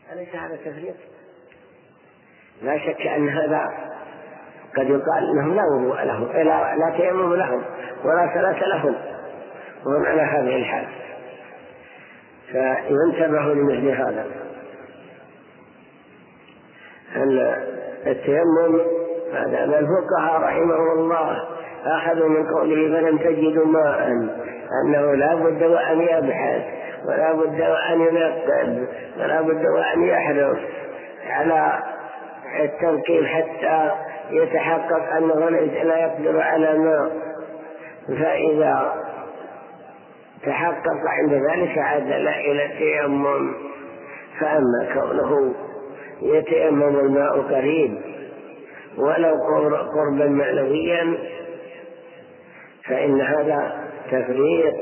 أليس هذا تفريط؟ لا شك أن هذا قد يقال أنهم لا وضوء لهم، لا تيمم لهم ولا صلاة لهم وهم على هذه الحال، فينتبه لمثل هذا. أن التيمم هذا الفقهاء رحمه الله أخذوا من قوله فلم تجدوا ماء أنه لا بد وأن يبحث ولا بد وأن ينقب ولا بد وأن يحرص على التنقيب حتى يتحقق أنه لا يقدر على ماء، فإذا تحقق عند ذلك عدل إلى التيمم. فأما كونه يتيمم الماء قريب ولو قربا معنويا فإن هذا تفريط.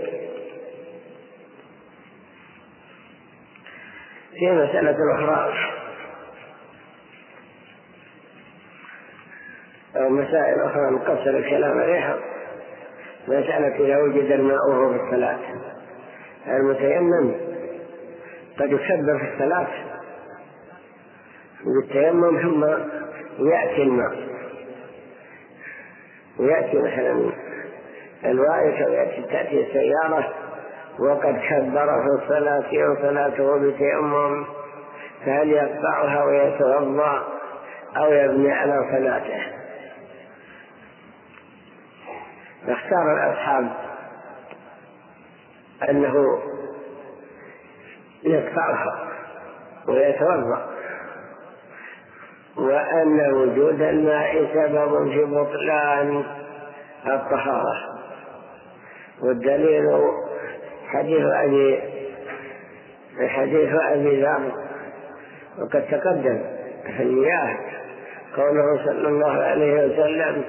في مسألة أخرى أو مسائل أخرى نقصر الكلام عليها، مسألة إذا وجد الماء وهو في الصلاة، المتيمم قد يكبر في الصلاة بالتيمم ثم يأتي الماء ويأتي مثلا الوائك أو تأتي السيارة وقد كبر في الصلاة أو صلاته بتيمم، فهل يقطعها ويتوضأ أو يبني على صلاته؟ فاختار الأصحاب أنه يقطعها ويتوضأ، وأن وجود الماء سبب في بطلان الطهارة. والدليل حديث أبي ذر وقد تقدم في المياه قوله صلى الله عليه وسلم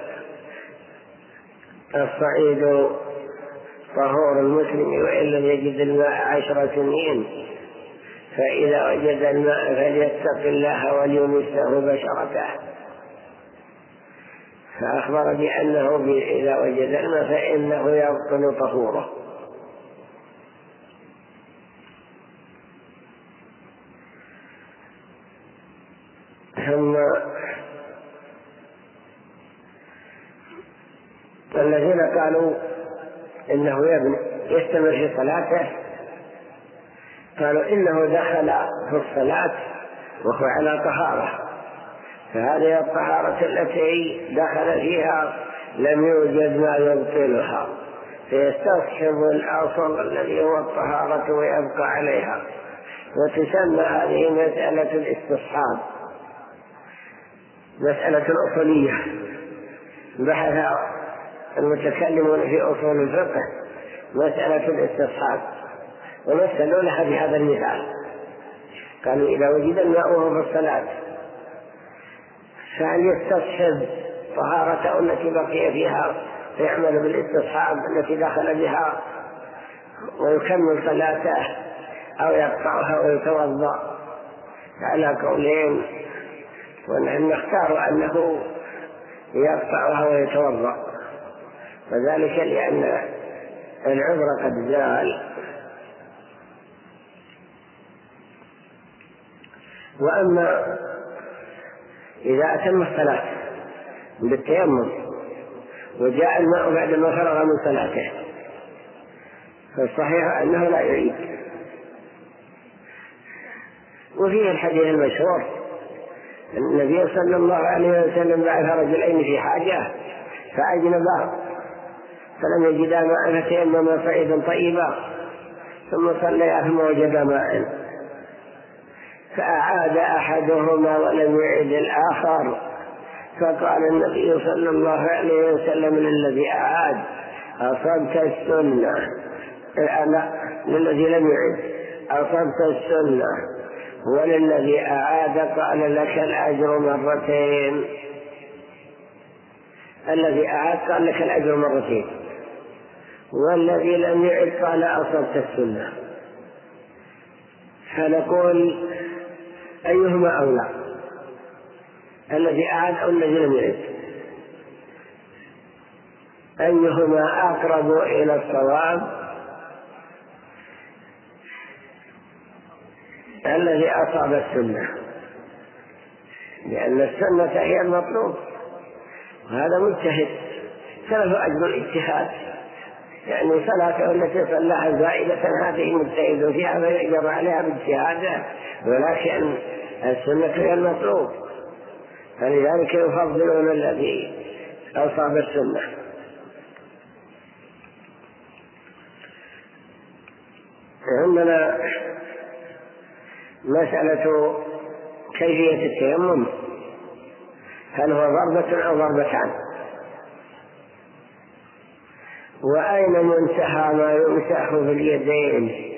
الصعيد طهور المسلم وإن لم يجد الماء 10 سنين، فإذا وجد الماء فليتق الله وليمسه بشرته. فأخبر بأنه إذا وجد الماء فإنه يبطل طهوره. ثم الذين قالوا إنه يستمر في صلاته قالوا إنه دخل في الصلاة وهو على طهارة، فهذه الطهارة التي دخل فيها لم يوجد ما يبطلها، فيستصحب الأصل الذي هو الطهارة ويبقى عليها. وتسمى هذه مسألة الاستصحاب، مسألة الأصولية بحث المتكلمون في أصول الفقه مسألة الاستصحاب، ومثلوا لها بهذا المثال. قالوا إذا وجد الماء وهو في الصلاة فهل يستصحب طهارته التي بقي فيها فيعمل بالاستصحاب التي دخل بها ويكمل صلاته، أو يقطعها ويتوضأ؟ على قولين، ونحن نختار أنه يقطعها ويتوضأ، وذلك لأن العذر قد زال. وأما إذا أتم الصلاة بالتيمم وجاء الماء بعدما فرغ من صلاته فالصحيح أنه لا يعيد. وفيه الحديث المشهور النبي صلى الله عليه وسلم بعث رجلين في حاجة فأجنبا فلم يجدا ماء فتيمما صعيدا طيبا ثم صليا ثم وجدا ماء، فأعاد أحدهما ولم يعد الآخر، فقال النبي صلى الله عليه وسلم للذي أعاد أصبت السنة، للذي لم يعد أصبت السنة، وللذي أعاد قال لك الأجر مرتين. الذي أعاد قال لك الأجر مرتين، والذي لم يعد قال أصبت السنة. فنقول أيهما أولى، الذي أعاد أو الذي لم يعد؟ أيهما أقرب إلى الصواب؟ الذي أصاب السنة، لأن السنة هي المطلوب، وهذا مجتهد فله أجر الاجتهاد، يعني صلاته التي صلاها زائدة هذه مجتهد فيها فيؤجر عليها باجتهاده، ولكن السنة هي المطلوب، فلذلك يفضلون الذي أصاب السنة. عندنا مسألة كيفية التيمم، هل هو ضربة أو ضربتان؟ وأين منتهى ما يمسح في اليدين؟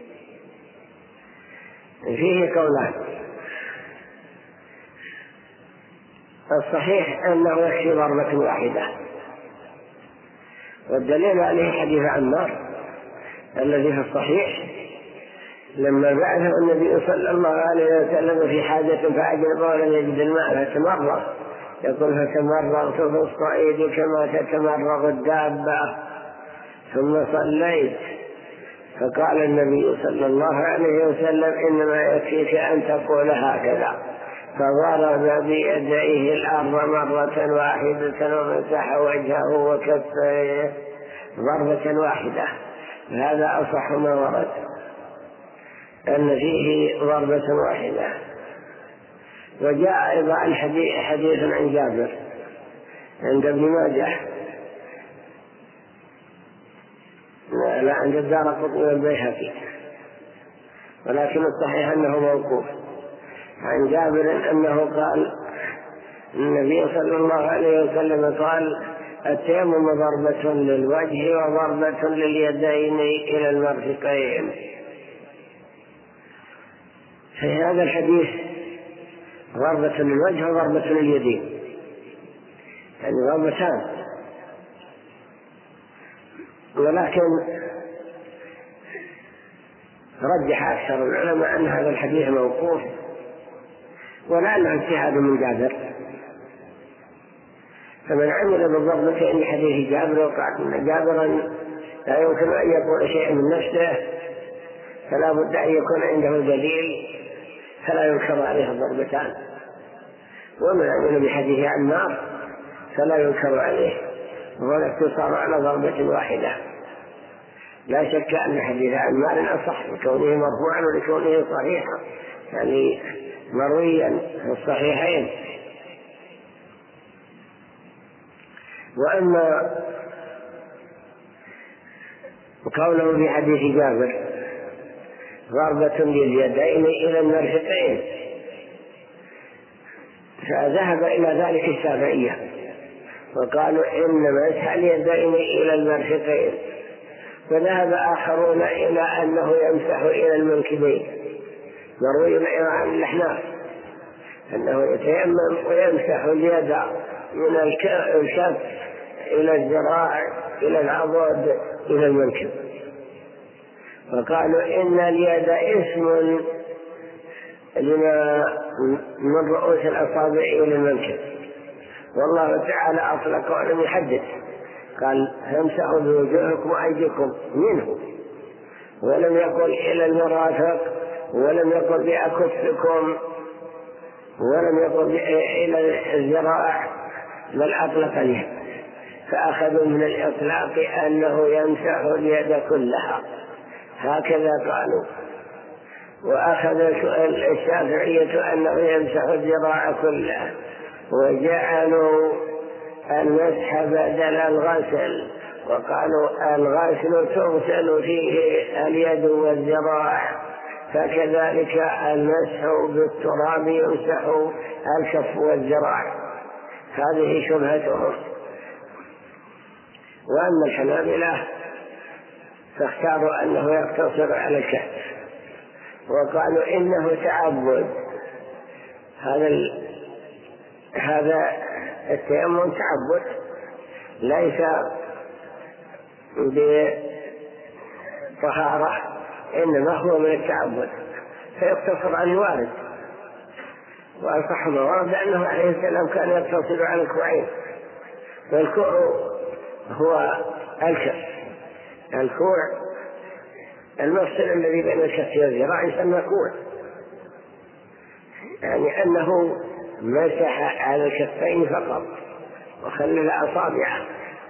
فيه قولان. الصحيح أنه يكفي ضربة واحدة، والدليل عليه حديث عمار الذي في الصحيح لما بعثه النبي صلى الله عليه وسلم في حاجة فأجنب ولم يجد الماء فتمرغ، يقول فتمرغت في الصعيد كما تتمرغ الدابة ثم صليت، فقال النبي صلى الله عليه وسلم إنما يكفيك أن تقول هكذا، فضرب بيديه الأرض مرة واحدة ومسح وجهه وكفيه ضربة واحدة. هذا أصح ما ورد أن فيه ضربة واحدة. وجاء أيضا حديث عن جابر عند ابن ماجه، لا عند الدارقطني والبيهقي، ولكن الصحيح أنه موقوف عن جابر أنه قال النبي صلى الله عليه وسلم قال التيمم ضربة للوجه وضربة لليدين إلى المرفقين. في هذا الحديث ضربة للوجه وضربة لليدين، يعني ضربتان، ولكن رجح أكثر العلماء أن هذا الحديث موقوف، ولعله اجتهاد من جابر، فمن عمل بالضربتين لحديث جابر وقعت من جابرا لا يمكن أن يقول شيء من نفسه، فلا بد أن يكون عنده دليل فلا ينكر عليه الضربتان، ومن عمل بحديث عمار فلا ينكر عليه، وهو الاقتصار على ضربة واحدة. لا شك أن حديث عمار أصح لكونه مرفوعا ولكونه صحيحا، يعني مرويا في الصحيحين. وأما قوله في حديث جابر ضربة لليدين إلى المرفقين، فذهب إلى ذلك الشافعية وقالوا إن مسح اليدين إلى المرفقين، وذهب آخرون إلى أنه يمسح إلى المنكبين، مروي أيضا عن الأحناف أنه يتيمم ويمسح اليد من الكف إلى الذراع إلى العضد إلى المنكب، وقالوا إن اليد اسم لما من رؤوس الأصابع إلى المنكب، والله تعالى أطلق ولم يحدد، قال فامسحوا بوجوهكم وأيديكم منه، ولم يقل إلى المرافق، ولم يقل بأكفكم، ولم يقل إلى الذراع، بل أطلق اليد، فأخذوا من الإطلاق أنه يمسح اليد كلها، هكذا قالوا. وأخذ الشافعية أنه يمسح الذراع كلها، وجعلوا المسح بدل الغسل، وقالوا الغسل تغسل فيه اليد والذراع، فكذلك المسح بالتراب يمسح الكف والذراع. هذه شبهتهم. وأما الحنابلة فاختاروا أنه يقتصر على الكف، وقالوا إنه تعبد، هذا التيمم تعبد ليس بطهارة، إنما هو من التعبد، فيقتصر عن الوارد. وأصح ما ورد أنه عليه السلام كان يقتصر على الكوعين، والكوع هو الكف، الكوع المفصل الذي بين الكف والذراع يسمى كوع، يعني أنه مسح على الكفين فقط وخلل أصابعه.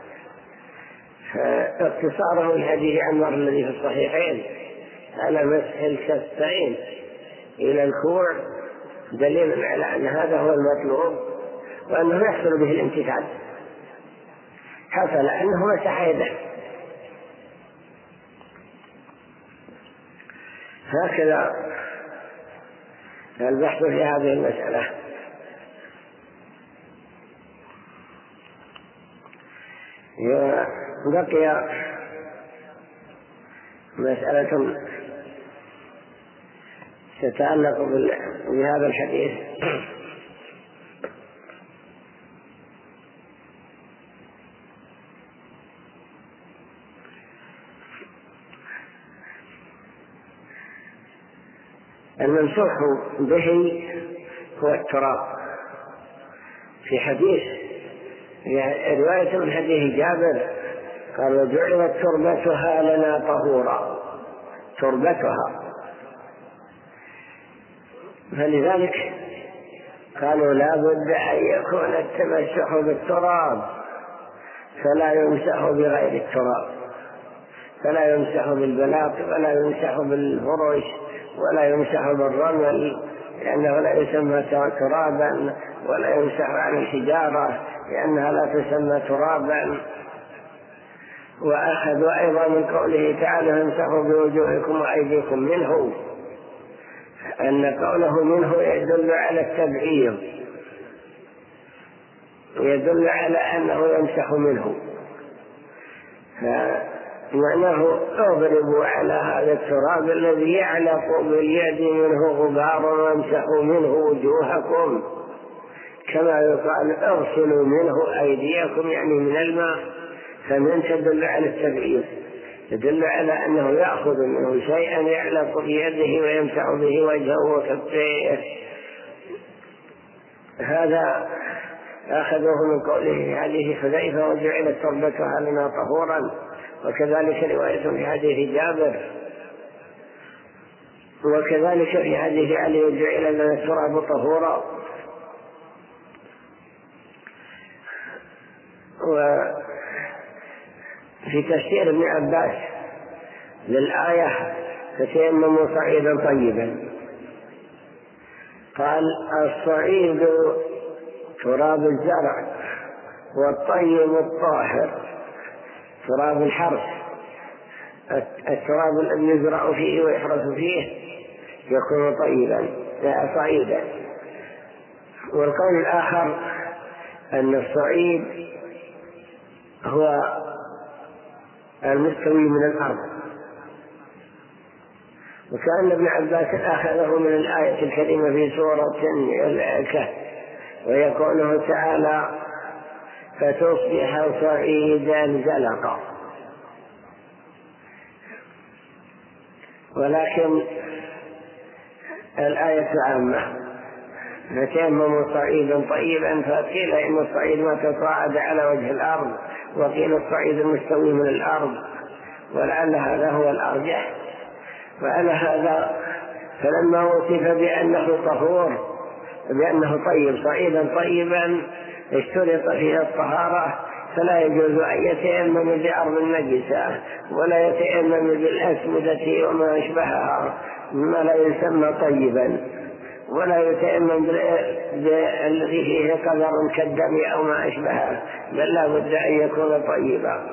فاقتصاره الحديث عمر الذي في الصحيحين على مسح الكفين إلى الكوع دليل على أن هذا هو المطلوب وأنه يحصل به الامتثال، حصل أنه مسح يده. هكذا البحث في هذه المسألة. بقي مسألة تتعلق بهذا الحديث، الممسوح به هو التراب. في حديث رواية من حديث جابر قال وجعلت تربتها لنا طهورا، تربتها، فلذلك قالوا لا بد أن يكون التمسح بالتراب، فلا يمسح بغير التراب، فلا يمسح بالبلاط ولا يمسح بالفرش ولا يمسح بالرمل لأنه لا يسمى ترابا، ولا يمسح عن الحجارة لأنها لا تسمى ترابا. وأخذوا أيضا من قوله تعالى امسحوا بوجوهكم وأيديكم منه، أن قوله منه يدل على التبعيض، يدل على أنه يمسح منه، فمعناه اضربوا على هذا التراب الذي يعلق باليد منه غبار وامسحوا منه وجوهكم، كما يقال اغسلوا منه أيديكم يعني من الماء. فمن تدل على التبعيض، يدل على أنه يأخذ منه شيئا يعلق بيده ويمسح به وجهه وكفيه. هذا أخذوه من قوله في حديث حذيفة وجعلت تربتها لنا طهورا، وكذلك رواية في حديث جابر، وكذلك في حديث علي وجعل لنا التراب طهورا. وفي تفسير ابن عباس للآية فتيمموا صعيدا طيبا، قال الصعيد تراب الزرع والطيب الطاهر تراب الحرث، التراب الذي يزرع فيه ويحرث فيه يكون طيبا لا صعيدا. والقول الآخر أن الصعيد هو المستوي من الأرض، وكأن ابن عباس أخذه من الآية الكريمة في سورة الكهف وهي قوله تعالى فتصبح صعيدا زلقا. ولكن الآية عامة فتيمموا صعيدا طيبا، فقيل إن الصعيد ما تصاعد على وجه الأرض، وقيل الصعيد المستوي من الأرض، ولعل هذا هو الأرجح. وعلى هذا فلما وصف بأنه طهور بأنه طيب صعيدا طيبا اشترط فيها الطهارة، فلا يجوز أن يتيمم بأرض نجسة ولا يتيمم بالأسمدة وما أشبهها مما لا يسمى طيبا، ولا يتيمم بالذي فيه قدر كالدم أو ما أشبهه، بل لا بد أن يكون طيبا.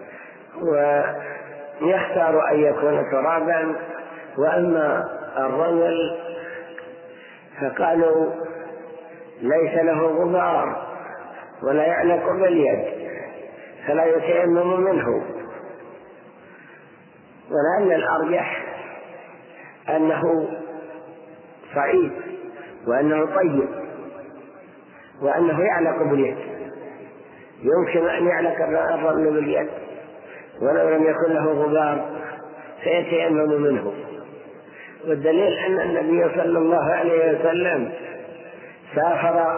ويختار أن يكون ترابا. وأما الرمل فقالوا ليس له غبار ولا يعلق باليد فلا يتيمم منه، ولعل الأرجح أنه صعيد وأنه طيب وأنه يعلق باليد، يمكن أن يعلق الرمل باليد ولو لم يكن له غبار فيتيمم منه. والدليل أن النبي صلى الله عليه وسلم سافر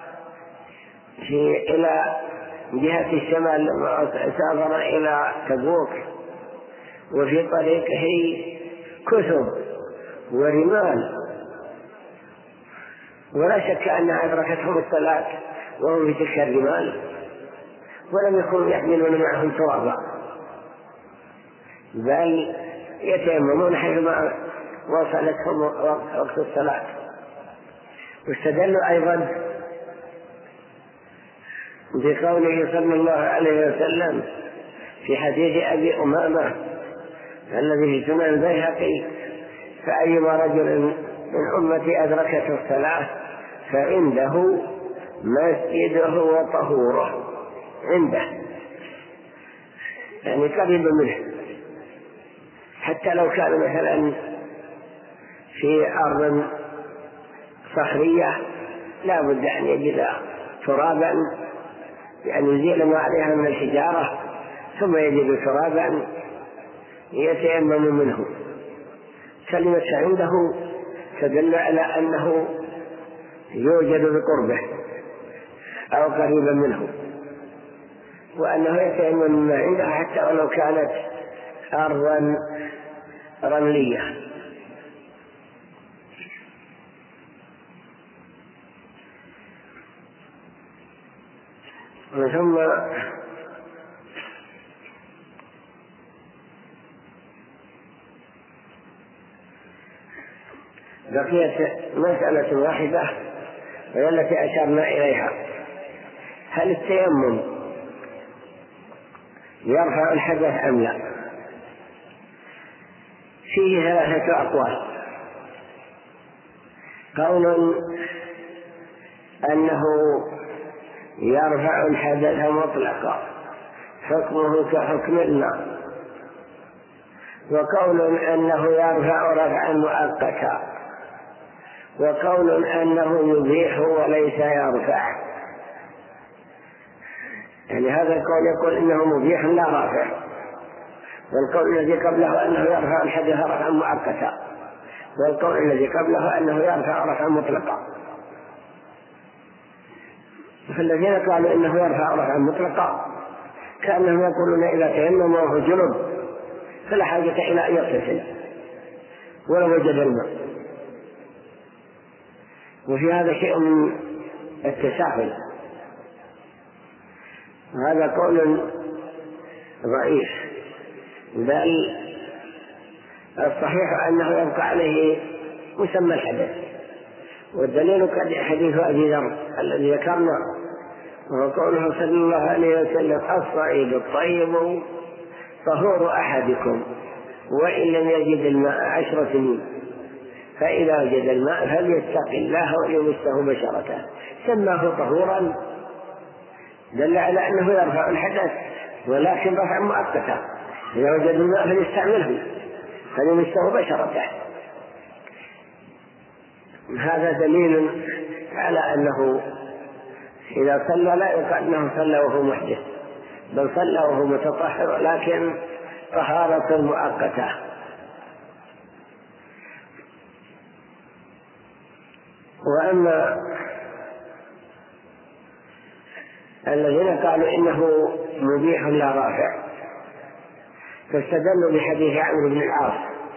إلى جهة الشمال لما سافر إلى تبوك، وفي طريقه كثب ورمال ولا شك أن أدركتهم الصلاة وهم في تلك الرمال ولم يكونوا يحملون معهم ترابا، بل يتيممون حيثما وصلتهم وقت الصلاة. واستدلوا أيضا بقوله صلى الله عليه وسلم في حديث أبي أمامة الذي في سنن البيهقي: فأيما رجل من أمتي أدركته الصلاة فعنده مسجده وطهوره، عنده يعني قريب منه، حتى لو كان مثلا في أرض صخرية لا بد أن يجد ترابا يعني يزيل ما عليها من الحجارة، ثم يجد ترابا يتيمم منه. كلمة عنده تدل على أنه يوجد بقربه أو قريبا منه، وأنه يتيمم ما عنده حتى ولو كانت أرضا رملية. ثم بقيت مسألة واحدة وهي التي أشرنا إليها: هل التيمم يرفع الحدث أم لا؟ فيه ثلاثة أقوال. قول أنه يرفع الحدث مطلقا حكمه كحكم الماء، وقول أنه يرفع رفعا مؤقتا، وقول أنه يبيح وليس يرفع. يعني هذا القول يقول إنه مبيح لا رافع، والقول الذي قبله أنه يرفع الحدث رفعا مؤقتا، والقول الذي قبله أنه يرفع رفعا مطلقا. فالذين قالوا إنه يرفع رفعا مطلقا كأنهم يقولون إذا تيمم وهو جنب فلا حاجة إلى أن يغتسل ولو وجد الماء، وفي هذا شيء من التساهل، وهذا قول ضعيف، بل الصحيح أنه يبقى عليه مسمى الحدث. والدليل حديث أبي ذر الذي ذكرنا، وهو قوله صلى الله عليه وسلم: الصعيد الطيب طهور أحدكم وإن لم يجد الماء 10 سنين، فإذا وجد الماء فليتق الله وليمسه بشرته. سماه طهورا دل على أنه يرفع الحدث، ولكن رفع مؤقتا، إذا وجد الماء فليستعمله فليمسه بشرته. هذا دليل على أنه إذا صلى لا يقال أنه صلى وهو محدث، بل صلى وهو متطهر، لكن طهارة مؤقتة. وأما الذين قالوا إنه مبيح لا رافع فاستدلوا بحديث عمرو بن العاص،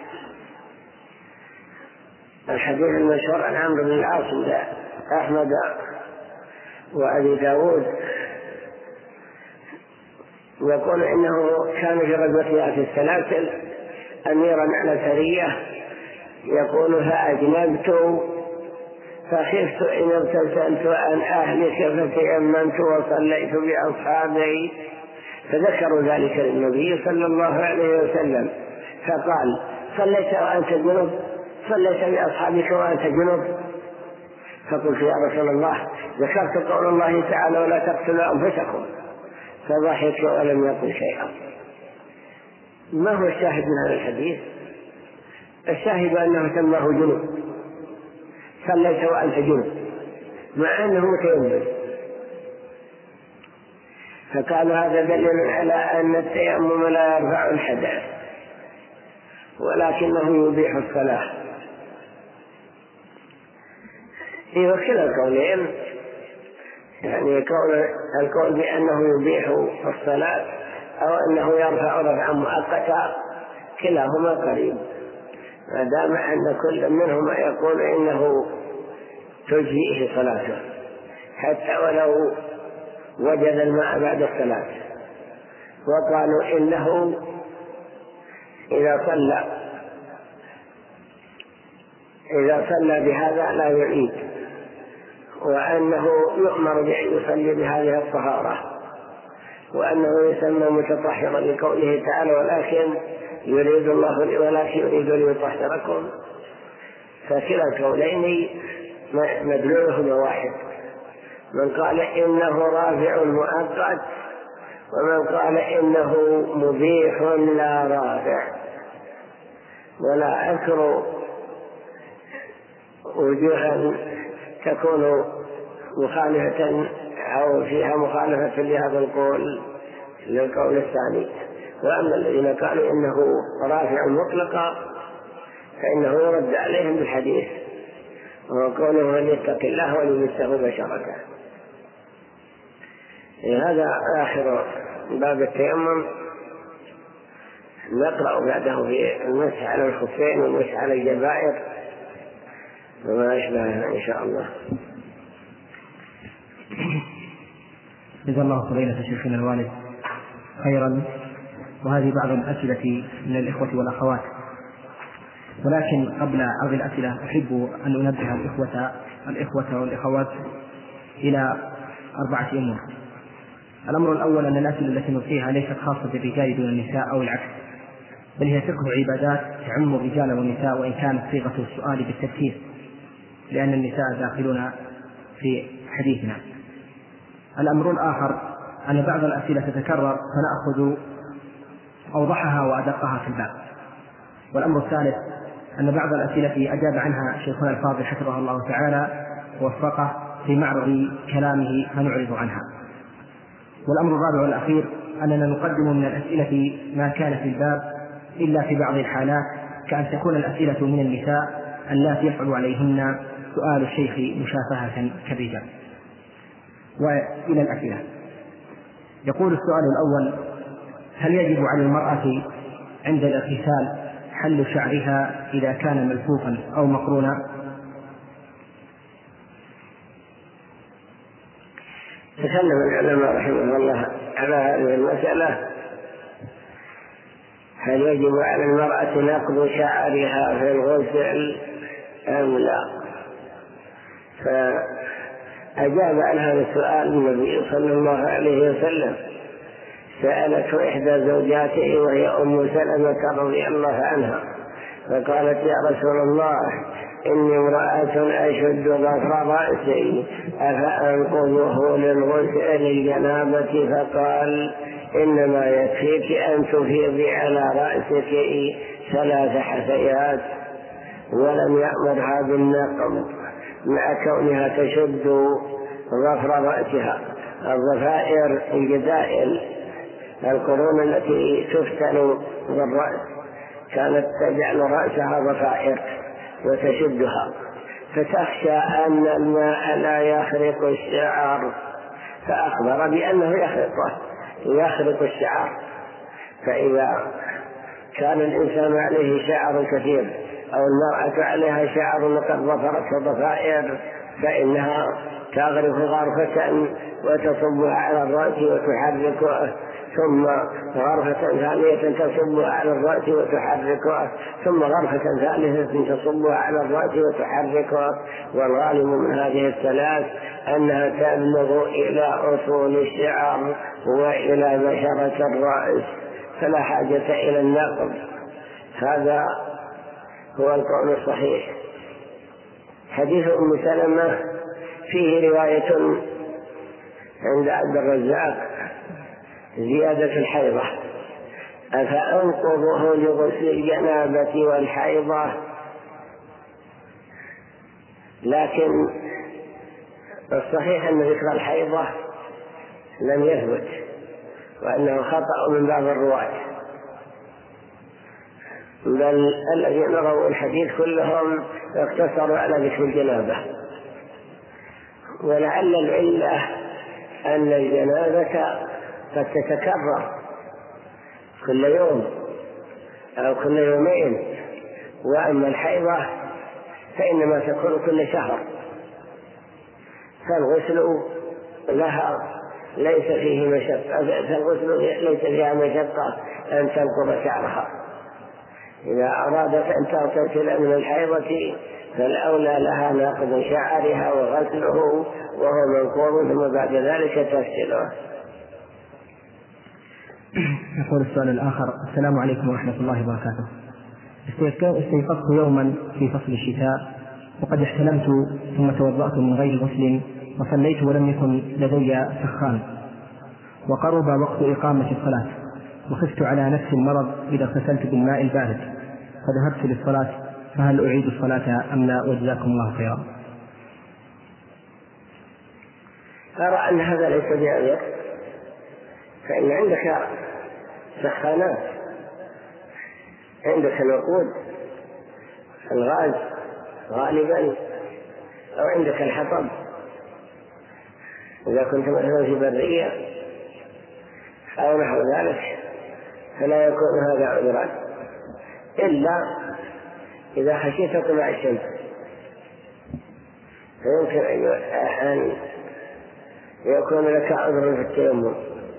الحديث المشهور عن عمرو بن العاص عند أحمد وأبي داود، يقول إنه كان في غزوة ذات السلاسل أميرا على سرية، يقول: فأجنبت فخفت إن ابتسمت عن أهلك فتيممت وصليت بأصحابي، فذكروا ذلك للنبي صلى الله عليه وسلم، فقال: صليت وأنت جنب؟ صليت بأصحابك وأنت جنب؟ فقلت: يا رسول الله، ذكرت قول الله تعالى: ولا تقتلوا أنفسكم، فضحك ولم يقل شيئا. ما هو الشاهد من هذا الحديث؟ الشاهد أنه سماه جنب، صليت وأنت جنب، مع أنه متيمم. فقال هذا دليل على أن التيمم لا يرفع الحدث ولكنه يبيح الصلاة. في وكلا القولين، يعني القول بأنه يبيح الصلاة أو أنه يرفع رفعا مؤقتا كلاهما قريب، ما دام أن كل منهما يقول إنه تجزئه صلاته حتى ولو وجد الماء بعد الصلاة. وقالوا إنه إذا صلى بهذا لا يعيد، وأنه يؤمر بأن يصلي بهذه الطهارة، وأنه يسمى متطهرا لقوله تعالى ولكن يريد ليطهركم. فكلا القولين مدلولهما واحد، من قال إنه رافع مؤقت، ومن قال إنه مبيح لا رافع. ولا أذكر وجوها تكون مخالفة أو فيها مخالفة لهذا القول للقول الثاني. وأما الذين قالوا إنه رافع مطلقا فإنه يرد عليهم بالحديث، وقوله من يتق الله وليمسه بشرته. هذا آخر باب التيمم. نقرأ بعده في المسح على الخفين والمسح على الجبائر وما أشبهها إن شاء الله. جزا الله فضيلة شيخنا الوالد خيرا. وهذه بعض الأسئلة من الإخوة والأخوات، ولكن قبل عرض الأسئلة أحب أن أنبه الإخوة والأخوات إلى 4 أمور. الأمر الأول أن الأسئلة التي نلقيها ليست خاصة بالرجال دون النساء أو العكس، بل هي فقه عبادات تعم الرجال والنساء، وإن كانت صيغة السؤال بالتفكير، لأن النساء داخلون في حديثنا. الأمر الآخر أن بعض الأسئلة تتكرر فنأخذ أوضحها وأدقها في الباب. والأمر الثالث أن بعض الأسئلة أجاب عنها شيخنا الفاضل حفظه الله تعالى ووفقه في معرض كلامه فنعرض عنها. والأمر الرابع والأخير أننا نقدم من الأسئلة ما كان في الباب إلا في بعض الحالات، كأن تكون الأسئلة من النساء اللاتي يصعب عليهن سؤال الشيخ مشافهة كالرجال. وإلى الأسئلة. يقول السؤال الأول: هل يجب على المرأة عند الاغتسال حل شعرها إذا كان ملفوفا أو مقرونا؟ تكلم العلماء رحمه الله على هذه المسألة، هل يجب على المرأة نقض شعرها في الغسل أم لا؟ فأجاب عن هذا السؤال النبي صلى الله عليه وسلم. سألته إحدى زوجاته وهي أم سلمة رضي الله عنها، فقالت: يا رسول الله، إني امرأة أشد ظفر رأسي أفأنقذه للغسل الجنابة؟ فقال: إنما يكفيك أن تفيضي على رأسك 3 حثيات. ولم يأمرها بالنقض مع كونها تشد ظفر رأسها. الضفائر الجدائل القرون التي تفتن بالرأس كانت تجعل رأسها ضفائر وتشدها، فتخشى أن الماء لا يخرق الشعر، فأخبر بأنه يخرق الشعر. فإذا كان الإنسان عليه شعر كثير أو المرأة عليها شعر وقد ظفرت ضفائر فإنها تغرف غرفة وتصبها على الرأس وتحركه، ثم غرفة ثانية تصبها على الرأس وتحركه، ثم غرفة ثالثة تصبها على الرأس وتحركه. والغالب من هذه الثلاث أنها تبلغ إلى أصول الشعر وإلى بشرة الرأس، فلا حاجة إلى النقض. هذا هو القول الصحيح. حديث أم سلمة فيه رواية عند عبد الرزاق زيادة الحيضة: أفأنقضه لغسل الجنابة والحيضة؟ لكن الصحيح أن ذكر الحيضة لم يثبت، وأنه خطأ من بعض الرواة، بل الذين رووا الحديث كلهم اقتصروا على ذكر الجنابة. ولعل العلة أن الجنابة قد تتكرر كل يوم أو كل يومين، وأما الحيضة فإنما تكون كل شهر. فالغسل لها ليس فيه مشقة، فالغسل ليس فيها مشقة أن تنقض شعرها. إذا أرادت أن تغتسل من الحيضة فالأولى لها نقض شعرها وغسله وهو منقوض، ثم بعد ذلك تغسله. يقول السؤال الآخر: السلام عليكم ورحمة الله وبركاته. استيقظت يوما في فصل الشتاء وقد احتلمت، ثم توضأت من غير غسل وصليت ولم يكن لدي سخان، وقرب وقت إقامة الصلاة، وخفت على نفس المرض إذا اغتسلت بالماء البارد فذهبت للصلاة، فهل أعيد الصلاة أم لا؟ وجزاكم الله خيرا. أرى أن هذا ليس بأبيض، فإن عندك سخانات، عندك الوقود الغاز غالبا، أو عندك الحطب إذا كنت مثلا في برية أو نحو ذلك، فلا يكون هذا عذرا، إلا إذا خشيت طلوع الشمس فيمكن أن يكون لك عذر في التيمم.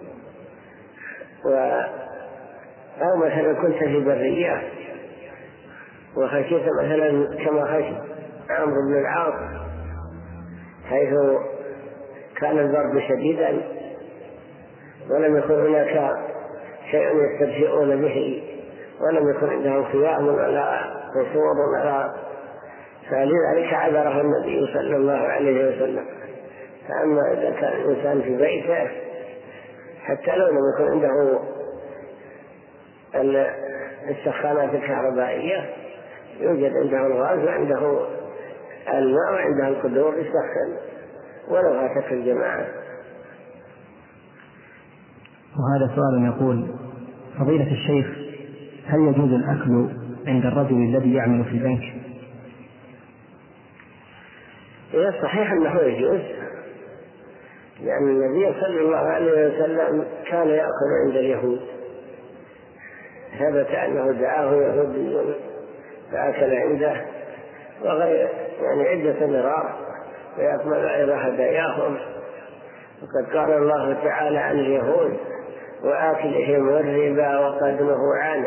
أو مثلا كنت في برية وخشيت مثلا كما خشي عمرو بن العاص حيث كان البرد شديدا ولم يكن هناك شيء يستدفئون به، ولم يكن عندهم خيام ولا قصور ولا، فلذلك عذره النبي صلى الله عليه وسلم. فأما إذا كان الإنسان في بيته حتى لو لم يكن عنده السخانات الكهربائية، يوجد عنده الغاز وعنده الماء وعنده القدور يسخن ولو غاتت الجماعة. وهذا سؤال يقول: فضيلة الشيخ، هل يجوز الأكل عند الرجل الذي يعمل في البنك؟ هي صحيح أنه يجوز، لأن النبي صلى الله عليه وسلم كان يأكل عند اليهود، ثبت أنه دعاه يهودي فأكل عنده، وغير يعني عدة مرار، ويقبل أيضا هداياهم. وقد قال الله تعالى عن اليهود: وآكلهم الربا وقد نهوا عنه،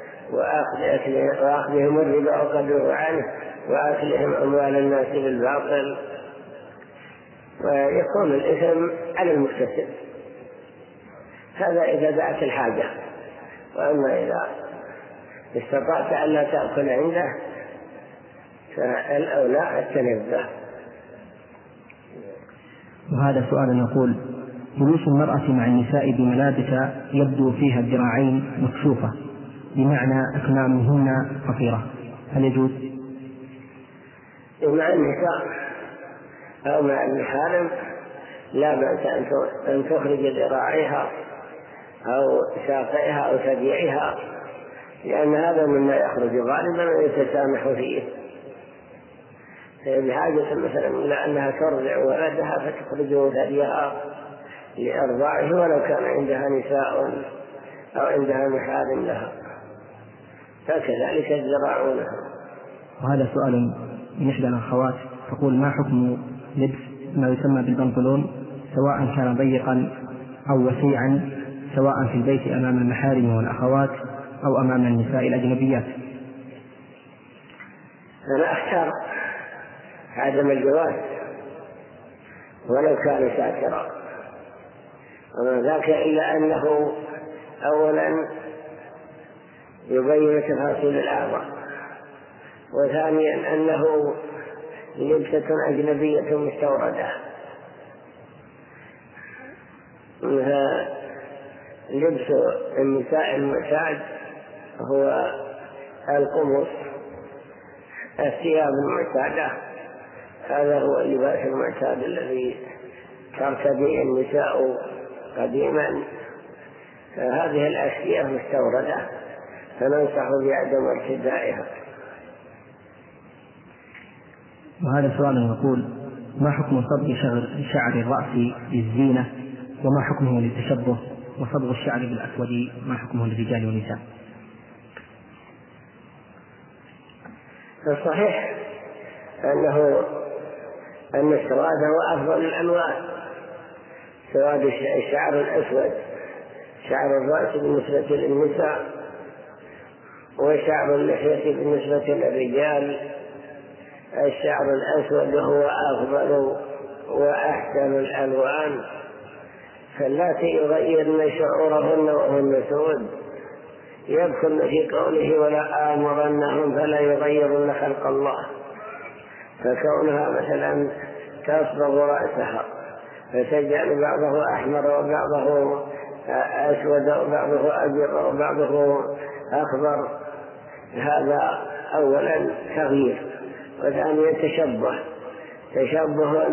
وأخذهم الربا وقد نهوا عنه، وآكلهم أموال الناس بالباطل. ويكون الإثم على المكتسب، هذا إذا دعت الحاجة. وأما إذا استطعت أن لا تأكل عنده فالأولى التنبه. وهذا سؤال يقول: جلوس المرأة مع النساء بملابس يبدو فيها الذراعين مكشوفة، بمعنى أكمامهن قصيرة، هل يجوز؟ مع النساء أو مع المحارم لا بأس أن تخرج ذراعيها أو ساقيها أو ثدييها، لأن هذا مما يخرج غالبا ويتسامح فيه. بحاجة مثلا إلى أنها ترضع ولدها فتخرجه ثديها لإرضاعه ولو كان عندها نساء أو عندها محارم لها، فكذلك الذراع لها. وهذا سؤال من إحدى الأخوات تقول: ما حكم لبس ما يسمى بالبنطلون سواء كان ضيقا أو وسيعا، سواء في البيت أمام المحارم والأخوات أو أمام النساء الأجنبيات؟ أنا أختار عدم الجواز ولو كان ساترا، وما ذاك إلا أنه أولا يبين تفاصيل الأعضاء، وثانيا أنه لبسة أجنبية مستوردة. لبس النساء المعتاد هو القمص، الثياب المعتادة، هذا هو اللباس المعتاد الذي ترتديه النساء قديما، فهذه الأشياء مستوردة فننصح بعدم ارتدائها. وهذا سؤال يقول: ما حكم صبغ شعر الرأس للزينة، وما حكمه للتشبه؟ وصبغ الشعر بالأسود ما حكمه للرجال والنساء؟ الصحيح أنه أن السواد هو أفضل الألوان. سواد الشعر الأسود شعر الرأس بالنسبة للنساء، وشعر اللحية بالنسبة للرجال الشعر الأسود هو أفضل وأحسن الألوان. فاللاتي يغيرن شعورهن وهن سود يذكرن في قوله ولا آمرنهم فلا يغيرن خلق الله. فكونها مثلا تصبغ رأسها فتجعل بعضه أحمر وبعضه أسود وبعضه أبيض وبعضه أخضر، هذا أولا تغيير، وثانيا تشبه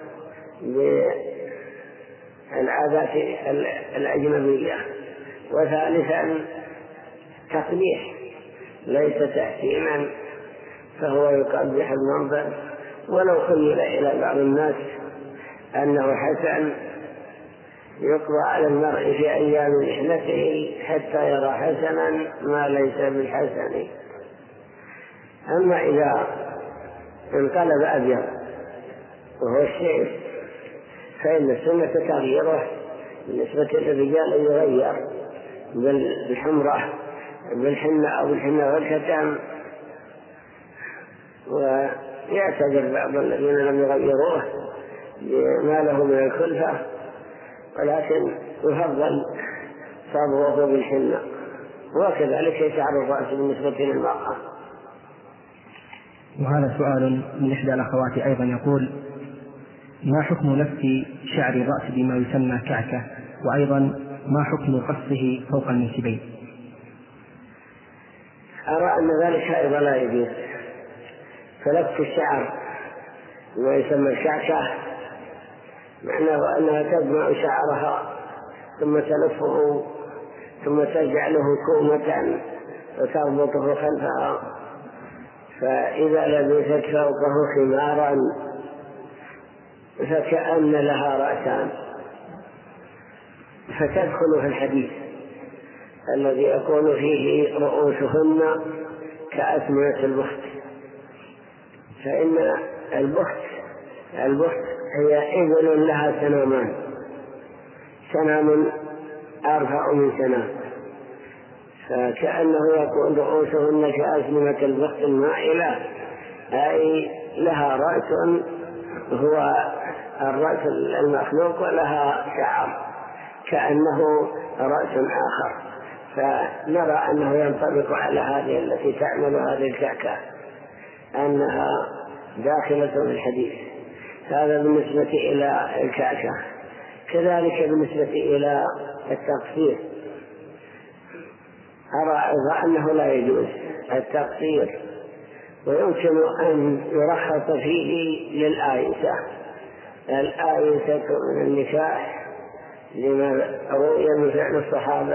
بالعادات الأجنبية، وثالثا تقبيح ليس تحسينا فهو يقبح المنظر. ولو خيل إلى بعض الناس أنه حسن يقضى على المرء في أيام محنته حتى يرى حسنا ما ليس بالحسن. أما إذا انقلب أبيض وهو الشيخ فإن السنة تغييره بالنسبة للرجال أن يغير بالحمرة بالحنة أو بالحنة والكتم، ويعتذر بعض الذين لم يغيروه بما له من الكلفة، ولكن يفضل صبغه بالحنة. وكذلك شعر الرأس بالنسبة للمرأة. وهذا سؤال من إحدى الأخوات أيضا يقول: ما حكم لف شعر الرأس بما يسمى كعكة؟ وأيضا ما حكم قصه فوق المنكبين؟ أرى أن ذلك أيضا لا يجوز. فلف الشعر بما يسمى الكعكة معناه أنها تجمع شعرها ثم تلفه ثم تجعله كومة وتربطه خلفها، فإذا لبست فوقه خمارا فكأن لها رأسان، فتدخل في الحديث الذي يكون فيه رؤوسهن كأثمنة البخت. فإن البخت هي إبل لها سنامان، سنام أرفع من سنام، فكأنه يكون رؤوسهن كأثمنة البخت المائلة، أي لها رأس هو الرأس المخلوق ولها شعر كأنه رأس آخر. فنرى أنه ينطبق على هذه التي تعمل هذه الكعكة أنها داخلة في الحديث. هذا بالنسبة إلى الكعكة. كذلك بالنسبة إلى التقصير أرى أيضا أنه لا يجوز التقصير، ويمكن أن يرخص فيه للآيسة من النكاح لما روي من فعل الصحابة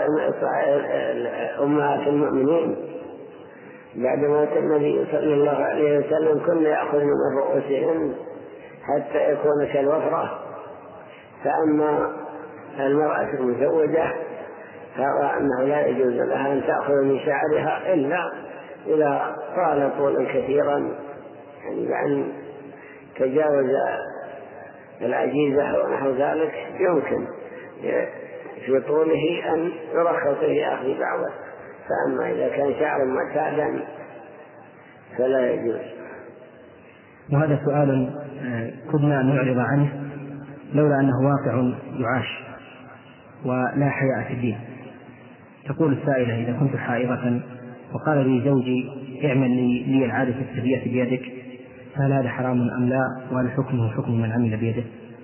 أمهات المؤمنين بعد موت النبي صلى الله عليه وسلم كل يأخذ من رؤوسهم حتى يكون كالوفرة. فأما المرأة المزوجة فأرى أنه لا يجوز لها أن تأخذ من شعرها إلا إذا طال طولا كثيرا، يعني بأن تجاوز العجيزة ونحو ذلك يمكن في طوله أن يرخص في أخذ بعضه. فأما إذا كان شعر معتادا فلا يجوز. وهذا سؤال كنا أن نعرض عنه لولا أنه واقع يعاش ولا حياء في الدين. تقول السائلة: إذا كنت حائضة وقال لي زوجي اعمل لي العادة السرية بيدك، هل هذا حرام أم لا؟ وهل حكمه حكم من عمل بيده؟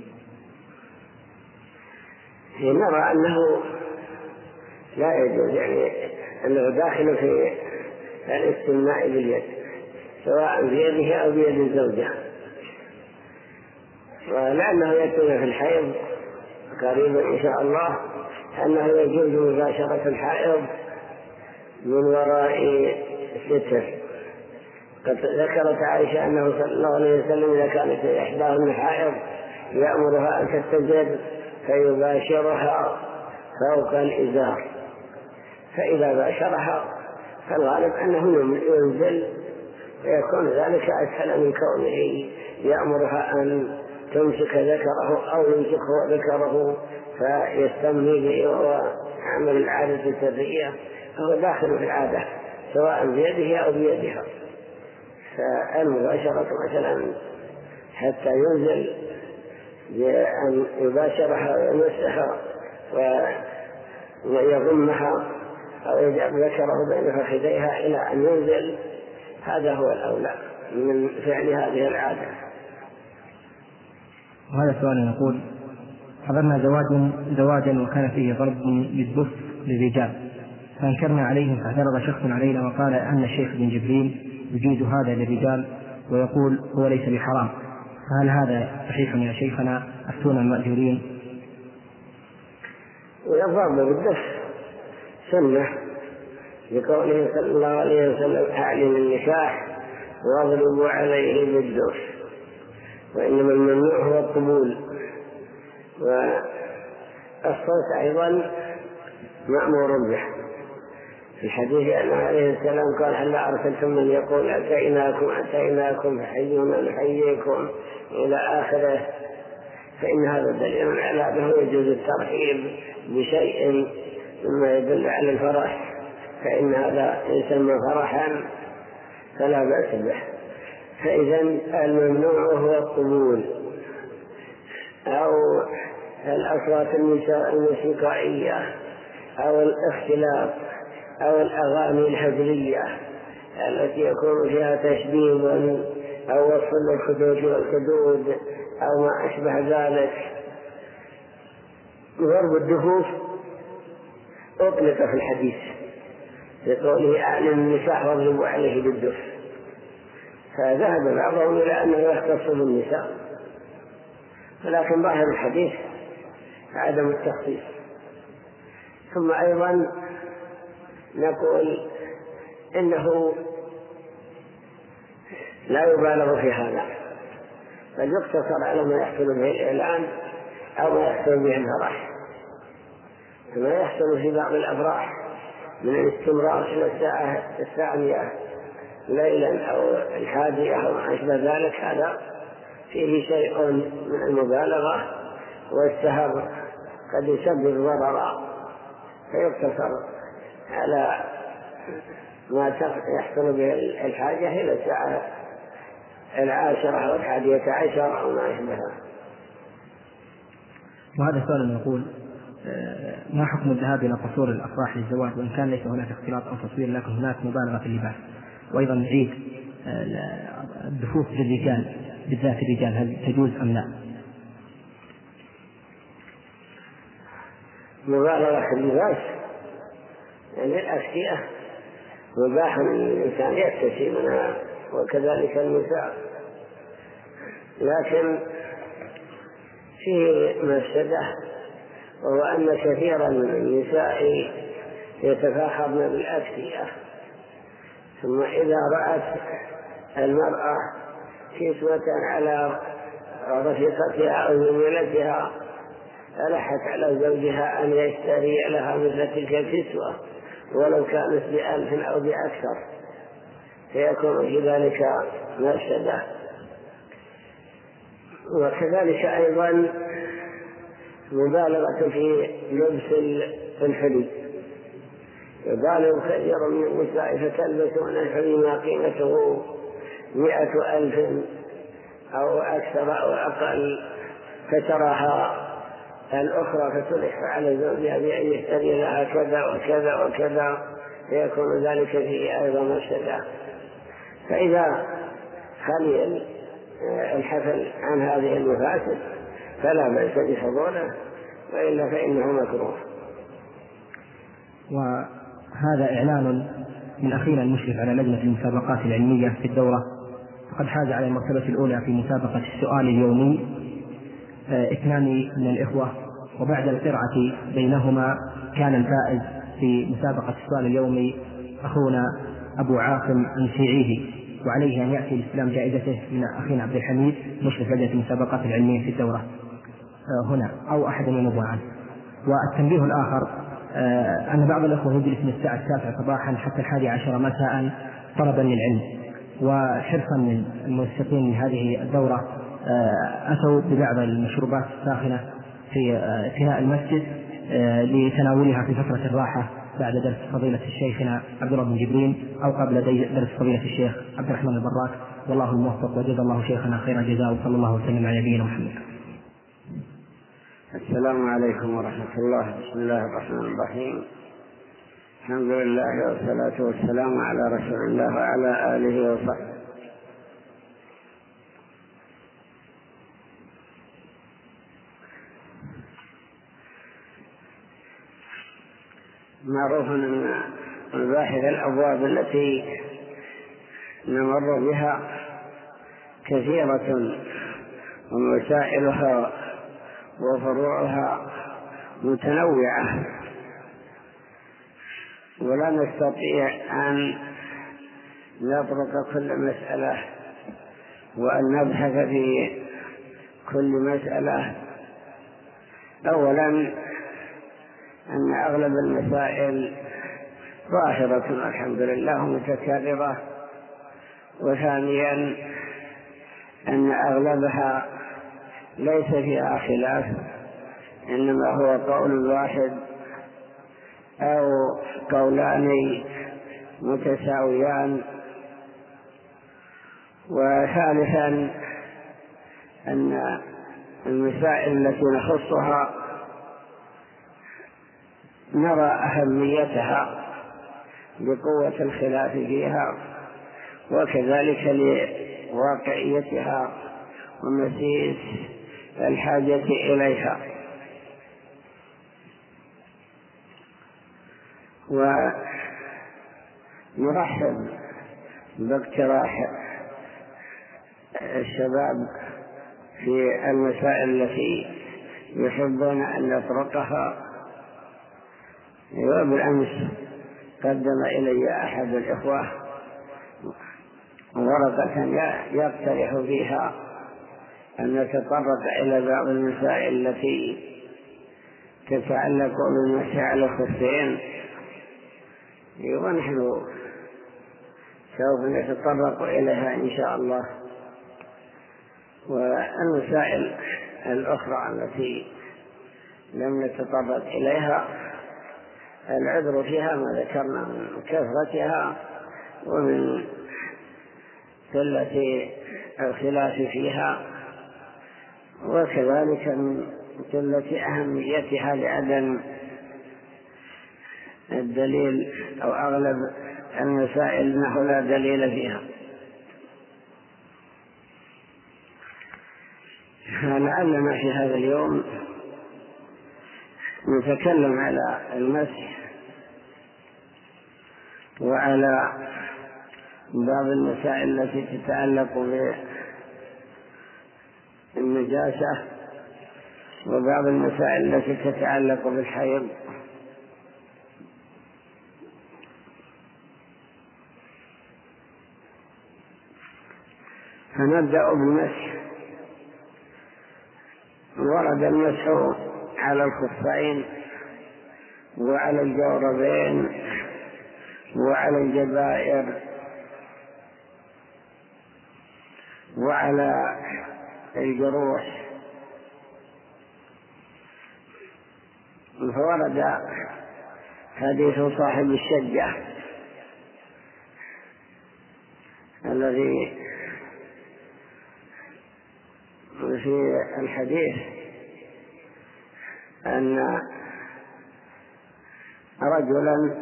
نرى أنه لا يجوز، يعني أنه داخل في الاستمناء باليد سواء بيده أو بيد الزوجة، ولأنه يكون في الحيض قريبا إن شاء الله أنه يجوز مباشرة الحائض من وراء ستر. قد ذكرت عائشة أنه صلى الله عليه وسلم إذا كانت إحداهن حائض يأمرها أن تستجر فيباشرها فوق الإزار، فإذا باشرها فالغالب أنه ينزل فيكون ذلك أسهل من كونه يأمرها أن تمسك ذكره أو يمسكه ذكره فيستمني به وهو عمل العادة السرية، فهو داخل في العادة سواء بيده أو بيدها. فالمباشرة مثلا حتى ينزل بأن يباشرها ويمسها ويضمها أو يجعل ذكره بين فخذيها إلى أن ينزل، هذا هو الأولى من فعل هذه العادة. وهذا سؤال يقول: حضرنا زواجا وكان فيه ضرب بالدف للرجال، فأنكرنا عليهم، فاعترض شخص علينا وقال أن الشيخ بن جبريل يجيز هذا للرجال ويقول هو ليس بحرام، فهل هذا صحيح يا شيخنا؟ أفتونا المأجورين. والضرب بالدف سنة لقوله صلى الله عليه وسلم: أعلن النكاح واضربوا عليه بالدف، وإنما الممنوع هو القبول. والصوت أيضا مأمور به، في الحديث أن عليه السلام قال: هل أرسلتم من يقول أتيناكم فحيونا نحييكم إلى آخره، فإن هذا دليل على أنه يجوز الترحيب بشيء مما يدل على الفرح، فإن هذا يسمى فرحا فلا بأس به. فإذا الممنوع هو القبول أو الأصوات الموسيقائية أو الاختلاط أو الأغاني الهزلية التي يكون فيها تشبيب أو وصف للخدود والكدود أو ما أشبه ذلك. ضرب الدفوف أطلق في الحديث لقوله: أعلن النساء واضربوا عليه بالدف، فذهب بعضهم إلى أنه يختص بالنساء، ولكن ظاهر الحديث عدم التخصيص. ثم أيضا نقول إنه لا يبالغ في هذا، بل يقتصر على ما يحصل به الإعلان أو ما يحصل به الفرح، كما يحصل في بعض الأفراح من الاستمرار إلى الساعة 2 ليلا أو 1 أو ما أشبه ذلك. هذا فيه شيء من المبالغة، والسهر قد يسبب ضررا، فيقتصر على ما يحصل به الحاجة إلى الساعة 10 أو 11 أو ما أشبهها. وهذا سؤال يقول: ما حكم الذهاب إلى قصور الأفراح للزواج وإن كان ليس هناك اختلاط أو تصوير لكن هناك مبالغة في اللباس؟ وأيضا نعيد الدفوف للرجال بالذات الرجال، هل تجوز أم لا؟ مبالغة في اللباس يعني الأشياء مباح من الإنسان يكتسي منها وكذلك النساء، لكن فيه مفسدة، وهو أن كثيرا من النساء يتفاخرن بالأكسية، ثم إذا رأت المرأة كسوة على رفيقتها أو زميلتها ألحت على زوجها أن يشتري لها مثل تلك الكسوة ولو كانت ب1000 أو بأكثر، فيكون في ذلك مفسدة. وكذلك أيضا مبالغة في لبس الحلي، يبالغ كثير من النساء فتلبسون الحلي ما قيمته 100,000 أو أكثر أو أقل، فتراها الأخرى فتلح على زوجها بأن يشتري لها كذا وكذا وكذا، فيكون ذلك فيه أيضا مفسدة. فإذا خلي الحفل عن هذه المفاسد فلا بأس بحضوره، وإلا فإنه مكروه. وهذا إعلان من أخينا المشرف على لجنة المسابقات العلمية في الدورة، وقد حاز على المرتبة الأولى في مسابقة السؤال اليومي 2 من الإخوة، وبعد القرعة بينهما كان الفائز في مسابقة السؤال اليومي أخونا أبو عاصم الشيعيدي، وعليه أن يأتي الاستلام جائزته من أخينا عبد الحميد مشرف لجنة المسابقات العلمية في الدورة هنا، أو أحد ينوب عنه. والتنبيه الآخر أن بعض الأخوة يجلس من الساعة 9 صباحا حتى 11 مساء طلبا للعلم، وحرصا من المنسقين لهذه الدورة أتوا ببعض المشروبات الساخنة في فناء المسجد لتناولها في فترة الراحة بعد درس فضيلة شيخنا عبد الله بن جبرين أو قبل درس فضيلة الشيخ عبد الرحمن البراك، والله الموفق وجزا الله شيخنا خير الجزاء، وصلى الله وسلم على نبينا محمد. السلام عليكم ورحمة الله. بسم الله الرحمن الرحيم. الحمد لله والصلاة والسلام على رسول الله وعلى آله وصحبه. معروف أن مباحث الأبواب التي نمر بها كثيرة ومسائلها وفروعها متنوعة، ولا نستطيع أن نطرق كل مسألة وأن نبحث في كل مسألة. أولا أن أغلب المسائل ظاهرة الحمد لله متكررة، وثانيا أن أغلبها ليس فيها خلاف، إنما هو قول واحد أو قولان متساويان. وثالثا أن المسائل التي نخصها نرى أهميتها بقوة الخلاف فيها، وكذلك لواقعيتها ومسيس الحاجة إليها. ونرحب باقتراح الشباب في المسائل التي يحبون أن نطرقها. وبالأمس قدم إلي أحد الإخوة ورقة يقترح فيها أن نتطرق إلى بعض المسائل التي تتعلق بالمسح على الخفين، ونحن سوف نتطرق إليها إن شاء الله. والمسائل الأخرى التي لم نتطرق إليها العذر فيها ما ذكرنا من كثرتها ومن قلة الخلاف فيها، وكذلك من قلة أهميتها لعدم الدليل أو أغلب المسائل أنه لا دليل فيها. لعلنا في هذا اليوم نتكلم على المسح وعلى بعض المسائل التي تتعلق بالنجاسة وبعض المسائل التي تتعلق بالحيض. فنبدأ بالمسح. ورد المسح على الخفين وعلى الجوربين وعلى الجبائر وعلى الجروح. فورد حديث صاحب الشجة الذي في الحديث أن رجلا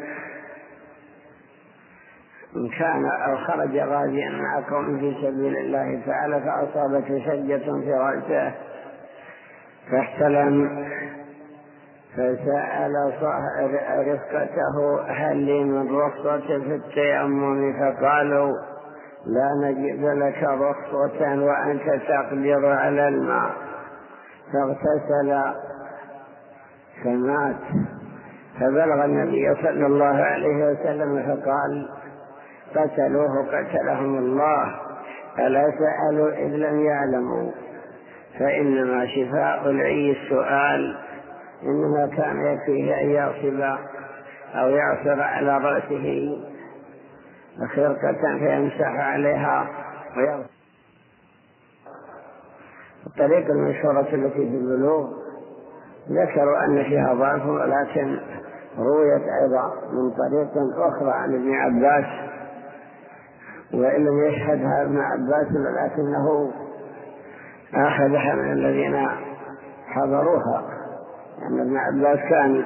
كان أو خرج غازيا مع قوم في سبيل الله تعالى فأصابته شجة في رأسه فاحتلم، فسأل رفقته هل لي من رخصة في التيمم؟ فقالوا لا نجد لك رخصة وأنت تقدر على الماء. فاغتسل فمات. فبلغ النبي صلى الله عليه وسلم فقال قتلوه قتلهم الله، ألا سألوا إذ لم يعلموا، فإنما شفاء العي السؤال. إنما كان يكفيه أن يعصب أو يعصر على رأسه خرقة فيمسح عليها ويغسل. الطريقة المشهورة التي في البلوغ ذكروا أن فيها ضعف، ولكن رويت أيضا من طريق أخرى عن ابن عباس، وإن لم يشهدها ابن عباس ولكنه أخذها من الذين حضروها، يعني ابن عباس كان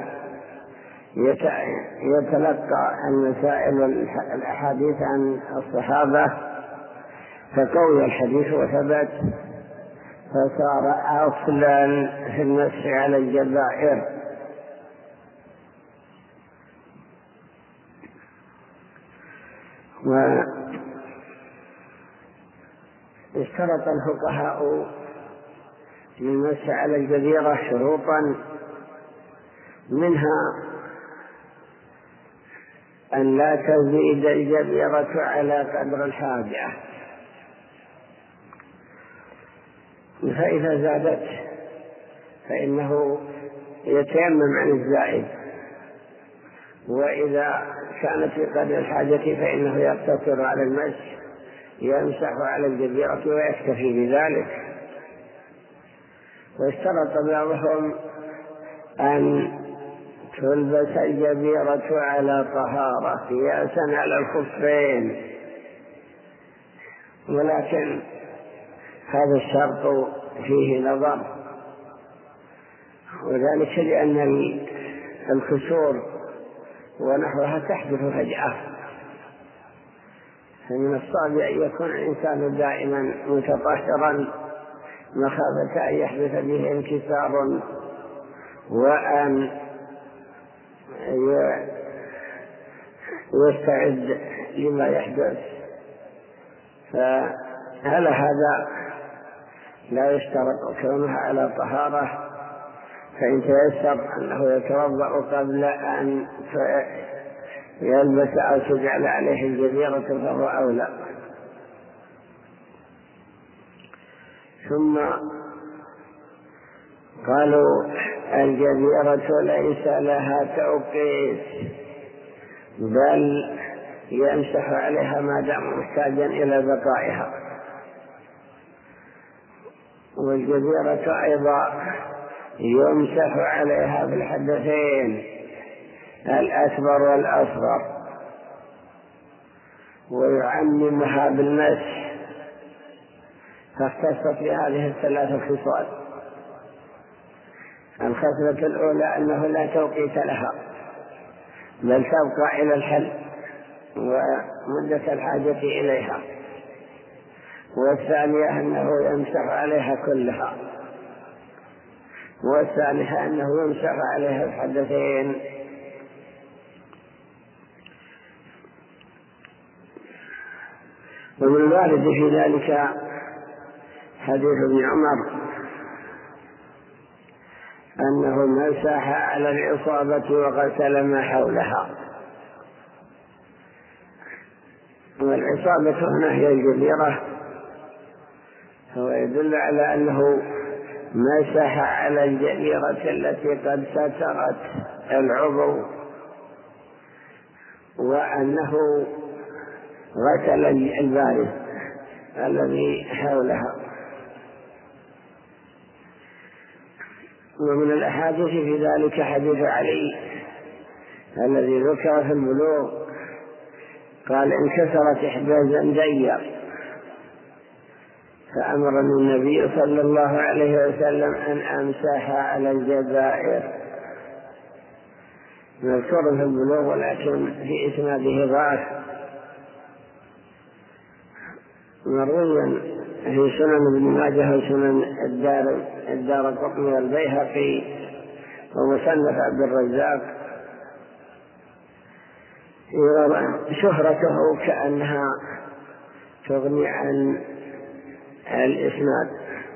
يتلقى المسائل والأحاديث عن الصحابة، فقوي الحديث وثبت، فصار أصلا في المسح على الجبائر. واشترط الفقهاء للمسح على الجبيرة شروطا، منها أن لا تزيد الجبيرة على قدر الحاجة، فإذا زادت فإنه يتيمم عن الزائد، وإذا كانت في قدر الحاجة فإنه يقتصر على المسح، يمسح على الجبيرة ويكتفي بذلك. واشترط بعضهم أن تلبس الجبيرة على طهارة قياسا على الخفين، ولكن هذا الشرط فيه نظر، وذلك لأن الكسور ونحوها تحدث فجأة، فمن الصعب أن يكون الإنسان دائما متطهرا مخافة أن يحدث به انكسار وأن يستعد لما يحدث. فهل هذا لا يشترط كونها على طهارة، فإن تيسر أنه يتوضأ قبل أن يلبس أو تجعل عليه الجبيرة فهو أولى. ثم قالوا الجبيرة ليس لها توقيت، بل يمسح عليها ما دام محتاجا إلى بقائها. والجبيرة أيضا يمسح عليها في الحدثين الأكبر والأصغر، ويعممها بالمسح، فاختصت بهذه الثلاث خصال. الخصلة الأولى أنه لا توقيت لها، بل تبقى إلى الحل ومدة الحاجة إليها. والثانية أنه يمسح عليها كلها. والثالثة أنه يمسح عليها الحدثين. ومن الوارد في ذلك حديث ابن عمر أنه مسح على العصابة وغسل ما حولها. والعصابة هنا هي الجبيرة، هو يدل على أنه مسح على الجبيرة التي قد سترت العضو، وأنه غسل البارز الذي حولها. ومن الأحاديث في ذلك حديث علي الذي ذكر في البلوغ، قال انكسرت إحدى زندي فأمرني النبي صلى الله عليه وسلم أن أمسح على الجبائر. مذكور في البلوغ ولكن في إسناده ضعف، مروي في سنن ابن ماجه وسنن الدارقطني والبيهقي ومصنف عبد الرزاق. شهرته كأنها تغني عن الإسناد.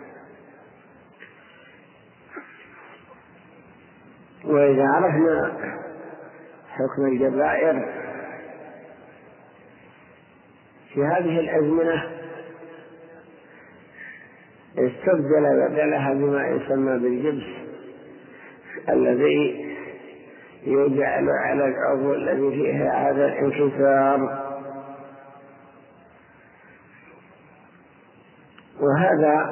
وإذا عرفنا حكم الجبائر في هذه الأزمنة استبدل بدلها بما يسمى بالجبس الذي يجعل على العضو الذي فيه هذا الانكسار وهذا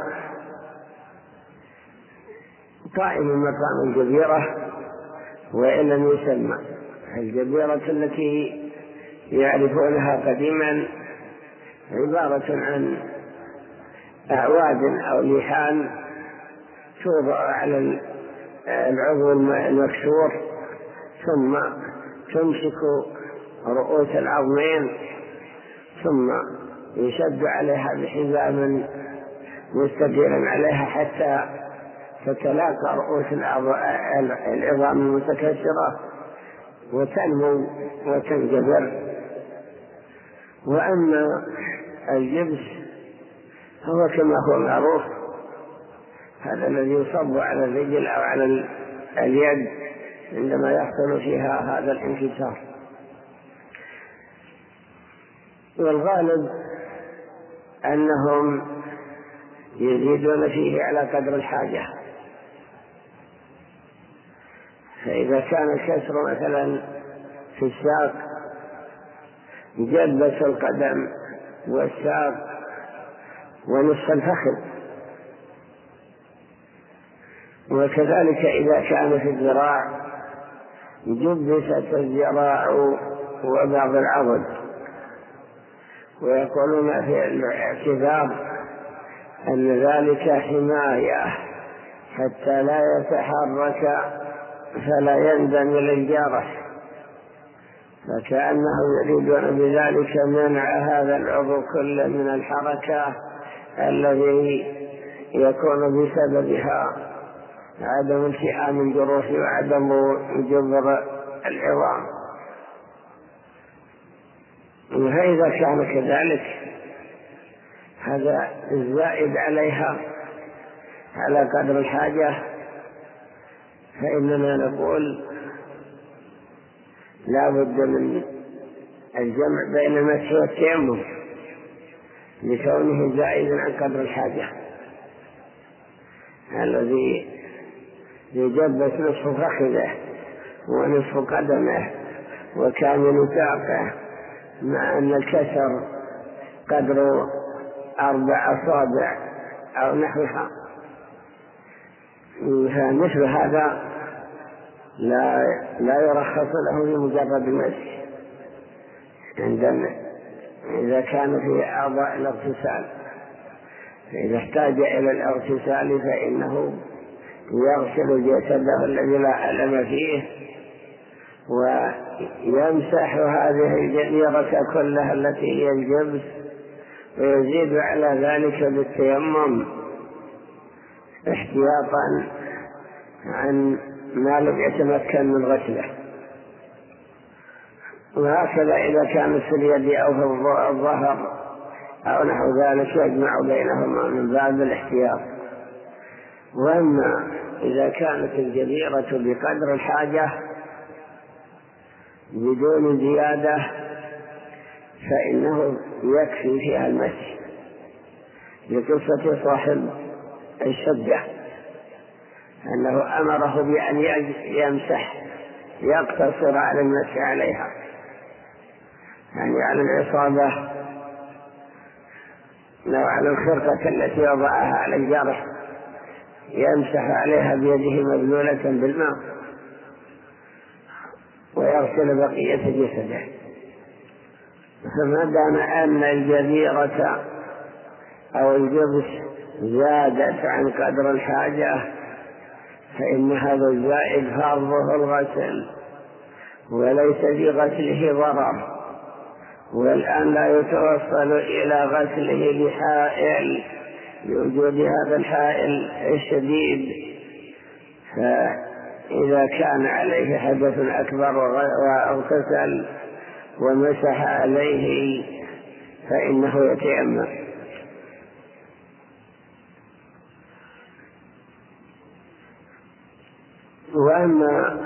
قائم مقام الجبيرة وإن لم يسمى. الجبيرة التي يعرفونها قديما عبارة عن أعواد أو لحام توضع على العضو المكسور، ثم تمسك رؤوس العظمين، م يشد عليها بحزام مستدير عليها حتى تتلاقى رؤوس العظام المتكسرة وتنمو وتنجبر. وأما الجبس هو كما هو معروف، هذا الذي يصب على الرجل أو على اليد عندما يحصل فيها هذا الانكسار، والغالب أنهم يزيدون فيه على قدر الحاجة. فإذا كان الكسر مثلا في الساق جلبس القدم والساق ونصف الفخذ، وكذلك إذا كان في الذراع جبست الذراع وبعض العضد. ويقولون في الاعتذار أن ذلك حماية حتى لا يتحرك فلا يندم للجرح، فكأنهم يريدون بذلك منع هذا العضو كله من الحركة الذي يكون بسببها عدم التئام الجروح وعدم جبر العظام. فإذا كان كذلك هذا الزائد عليها على قدر الحاجة، فإننا نقول لا بد من الجمع بين المسح والتيمم لكونه زائد عن قدر الحاجة. الذي يجبس نصف فخذه ونصف قدمه وكامل ساقه مع أن الكسر قدر 4 أصابع أو نحوها، فمثل هذا لا يرخص له بمجرد المسح عندما إذا كان في أعضاء الاغتسال. فإذا احتاج إلى الاغتسال فإنه يغسل جسده الذي لا ألم فيه ويمسح هذه الجبيرة كلها التي هي الجبس، ويزيد على ذلك بالتيمم احتياطا عن ما لم يتمكن من غسله. وهكذا إذا كانت في اليد أو في الظهر أو نحو ذلك يجمع بينهما من باب الاحتياط. وأما إذا كانت الجبيرة بقدر الحاجة بدون زيادة فإنه يكفي فيها المسح، لقصة صاحب الشدة أنه أمره بأن يمسح يقتصر على المسح عليها، يعني على العصابة لو على الخرقة التي وضعها على الجرح يمسح عليها بيده مبلولة بالماء ويغسل بقية جسده. فما دام أن الجبيرة أو الجبس زادت عن قدر الحاجة فإن هذا الزائد فرضه الغسل وليس في غسله ضرر. والآن لا يتوصل إلى غسله بحائل لوجود هذا الحائل الشديد، فإذا كان عليه حدث أكبر واغتسل ومسح عليه فإنه يتيمم. وأما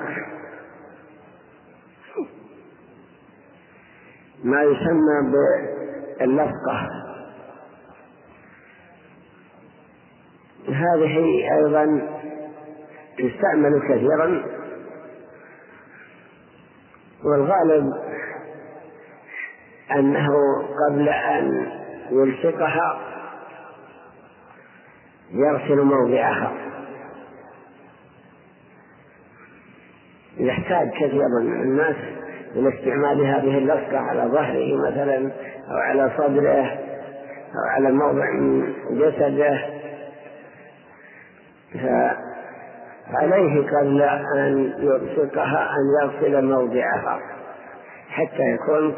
ما يسمى باللفقة هذه أيضا تستعمل كثيرا، والغالب أنه قبل أن يلصقها يغسل موضعها. يحتاج كثير من الناس إلى استعمال هذه اللصقة على ظهره مثلا، أو على صدره، أو على موضع من جسده، فعليه قبل أن يلصقها أن يغسل موضعها حتى يكون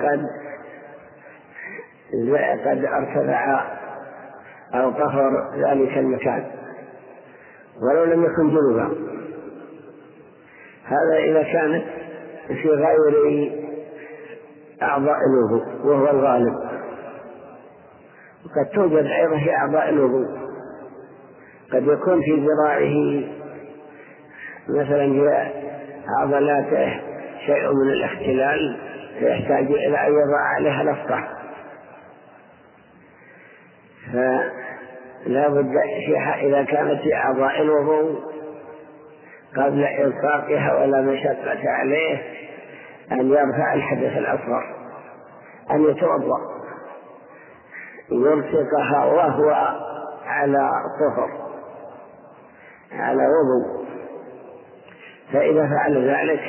قد ارتفع أو طهر ذلك المكان ولو لم يكن جنوبا. هذا إذا كانت في غير أعضاء الوضوء وهو الغالب. وقد توجد أيضا في أعضاء الوضوء، قد يكون في ذراعه مثلا في عضلاته شيء من الاختلال فيحتاج إلى أن يضع عليها لصقة، فلا بد إذا كانت في أعضاء الوضوء قبل إلصاقها ولا مشقة عليه أن يرفع الحدث الأصغر، أن يتوضأ يلصقها وهو على طهر على وضوء. فإذا فعل ذلك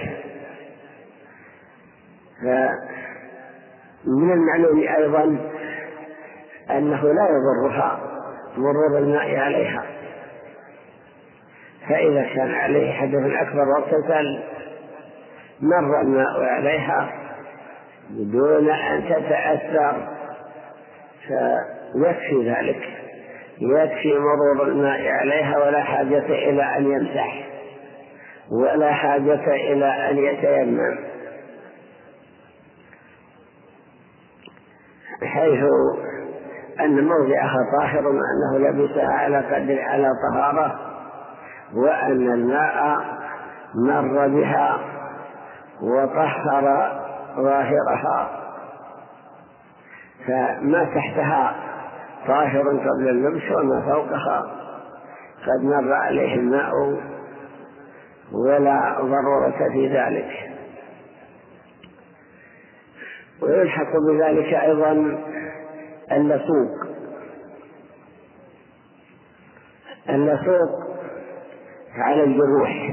فمن المعلوم أيضا أنه لا يضرها مرور الماء عليها، فإذا كان عليه حدث أكبر واغتسل مر الماء عليها بدون أن تتأثر فيكفي ذلك، يكفي مرور الماء عليها ولا حاجة إلى أن يمسح ولا حاجة إلى أن يتيمم، حيث أن موضعها طاهر وأنه لبسها على طهارة، وأن الماء مر بها وطهر ظاهرها، فما تحتها طاهر قبل اللبس وما فوقها قد مر عليه الماء ولا ضرورة في ذلك. ويلحق بذلك أيضا اللصوق على الجروح.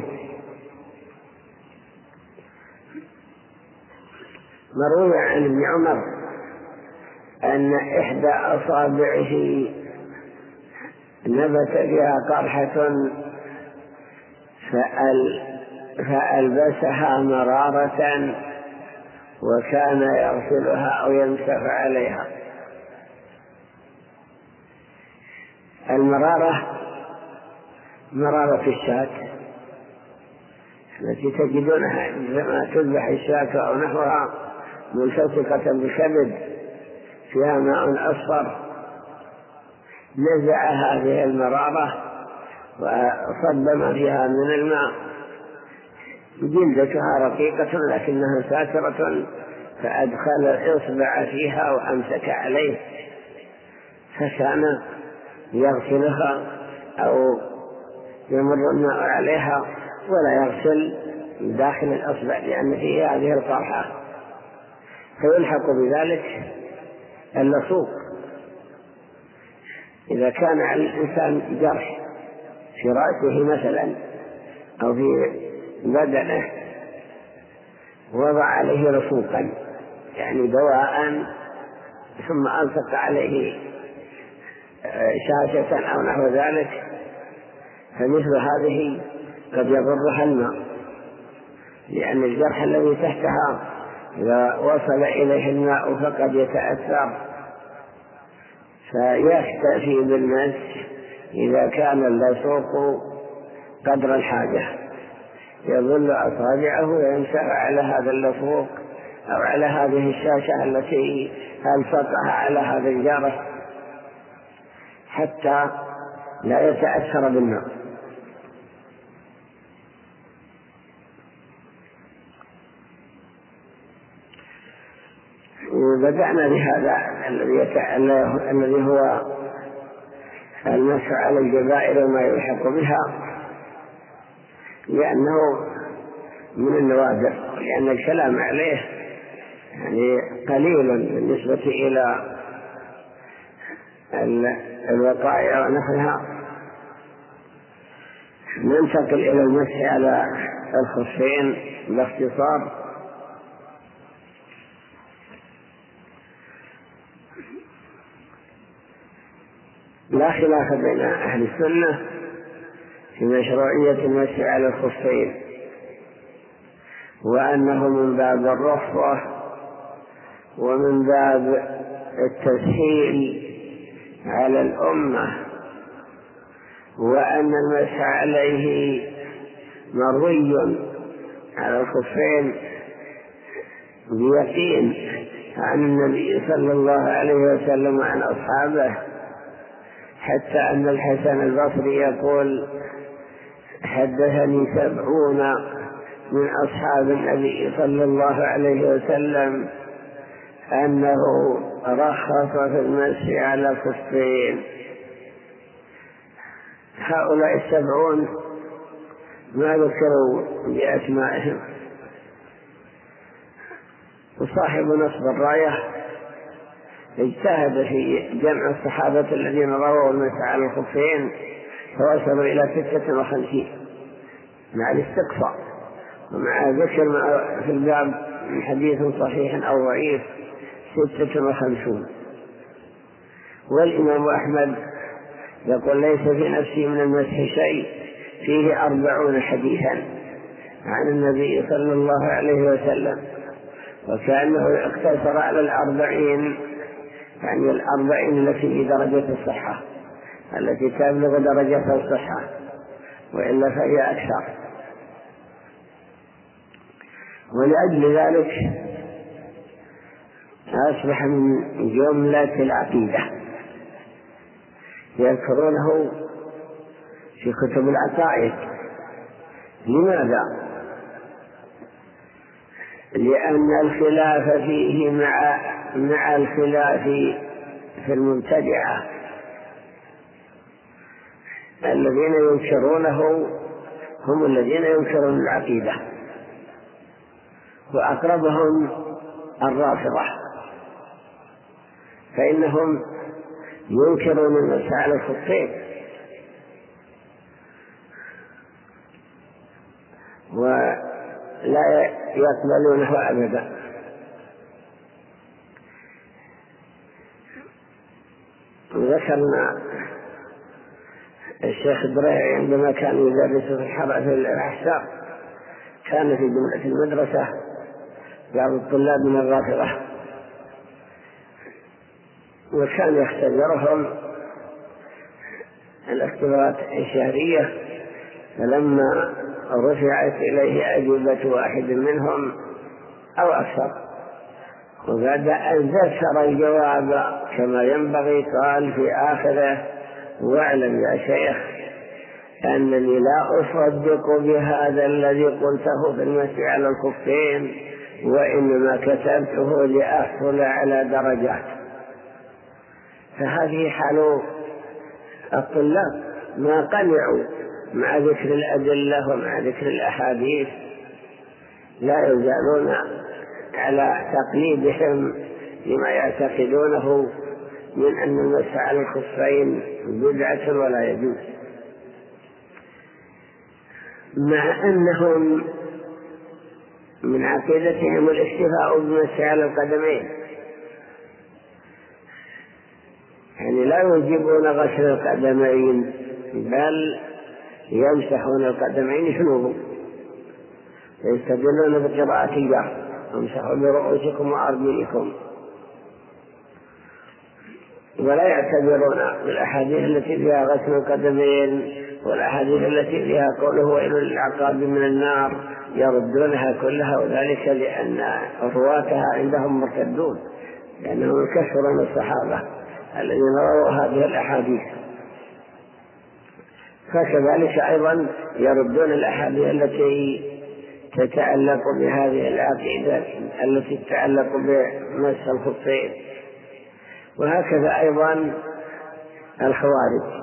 مروي عن ابن عمر أن إحدى أصابعه نبت بها قرحة فألبسها مرارة وكان يغسلها أو يمسح عليها. مرارة الشاة التي تجدونها عندما تذبح الشاة أو نحوها ملتصقة بكبد فيها ماء أصفر، نزع هذه المرارة وصب ما فيها من الماء، جلدتها رقيقة لكنها ساترة، فأدخل الإصبع فيها وأمسك عليه، فكان يغسلها أو يمر الماء عليها ولا يغسل داخل الأصبع لأن فيه هذه القرحة. فيلحق بذلك اللصوق. إذا كان على الإنسان جرح في رأسه مثلا أو في بدنه وضع عليه لصوقا يعني دواء ثم ألصق عليه شاشة أو نحو ذلك، فمثل هذه قد يضرها الماء، لأن الجرح الذي تحتها إذا وصل إليه الماء فقد يتأثر، فيكتفي بالمسح إذا كان اللصوق قدر الحاجة، يظل أصابعه ويمسح على هذا اللصوق أو على هذه الشاشة التي ألصقها على هذا الجرح حتى لا يتأثر بالماء. بدأنا بهذا الذي هو المسح على الجبائر وما يلحق بها، لأنه من النوادر، لأن الكلام عليه يعني قليل بالنسبة إلى الوقائع ونحوها، ننتقل إلى المسح على الخفين باختصار. لا خلاف بين أهل السنة في مشروعية المسح على الخفين، وأنه من باب الرخصة ومن باب التسهيل على الأمة، وأن المسح عليه مروي على الخفين بيقين عن النبي صلى الله عليه وسلم وعن أصحابه، حتى أن الحسن البصري يقول: حدثني 70 من أصحاب النبي صلى الله عليه وسلم أنه رخص في المسح على الخفين. هؤلاء 70 ما ذكروا بأسمائهم، وصاحب نصب الراية اجتهد في جمع الصحابة الذين رووا المسح على الخفين فوصلوا إلى 56 مع الاستقصاء، ومع ذكر في الباب من حديث صحيح أو ضعيف 56. والإمام أحمد يقول: ليس في نفسي من المسح شيء، فيه 40 حديثا عن النبي صلى الله عليه وسلم، وكأنه اقتصر على 40، يعني 40 التي في درجة الصحة، التي تبلغ درجة الصحة، وإلا فهي أكثر. ولأجل ذلك أصبح من جملة العقيدة يذكرونه في كتب العقائد. لماذا؟ لأن الخلاف فيه مع الخلاف في المبتدعة الذين ينكرونه، هم الذين ينكرون العقيدة، وأقربهم الرافضة، فإنهم ينكرون المسح على الخفين ولا يقبلونه أبدا. ذكرنا الشيخ الدريعي عندما كان يدرس في الأحساء كان في جملة المدرسة بعض الطلاب من الرافضة، وكان يختبرهم الاختبارات الشهرية، فلما رفعت إليه أجوبة واحد منهم أو أكثر وبعد أن ذكر الجواب كما ينبغي قال في آخره: واعلم يا شيخ أنني لا أصدق بهذا الذي قلته في المسح على الخفين، وإنما كتبته لأحصل على درجات. فهذه حال الطلاب، ما قنعوا مع ذكر الأدلة ومع ذكر الأحاديث، لا يزالون على تقليدهم لما يعتقدونه من أن المسح على الخفين بدعة ولا يجوز، مع أنهم من عقيدتهم الاكتفاء بالمسح على القدمين، يعني لا يوجبون غسل القدمين بل يمسحون القدمين جنوبا، يستدلون بقراءة الجهر: امسحوا برؤوسكم وأرجلكم، ولا يعتبرون بالأحاديث التي فيها غسل القدمين والأحاديث التي فيها قوله: وإلى العقاب من النار، يردونها كلها، وذلك لأن رواتها عندهم مرتدون، لأنهم كثر من الصحابة الذين رووا هذه الأحاديث. فكذلك أيضا يردون الأحاديث التي تتعلق بهذه العقيدة التي تتعلق بمسح الخفين. وهكذا أيضا الخوارج،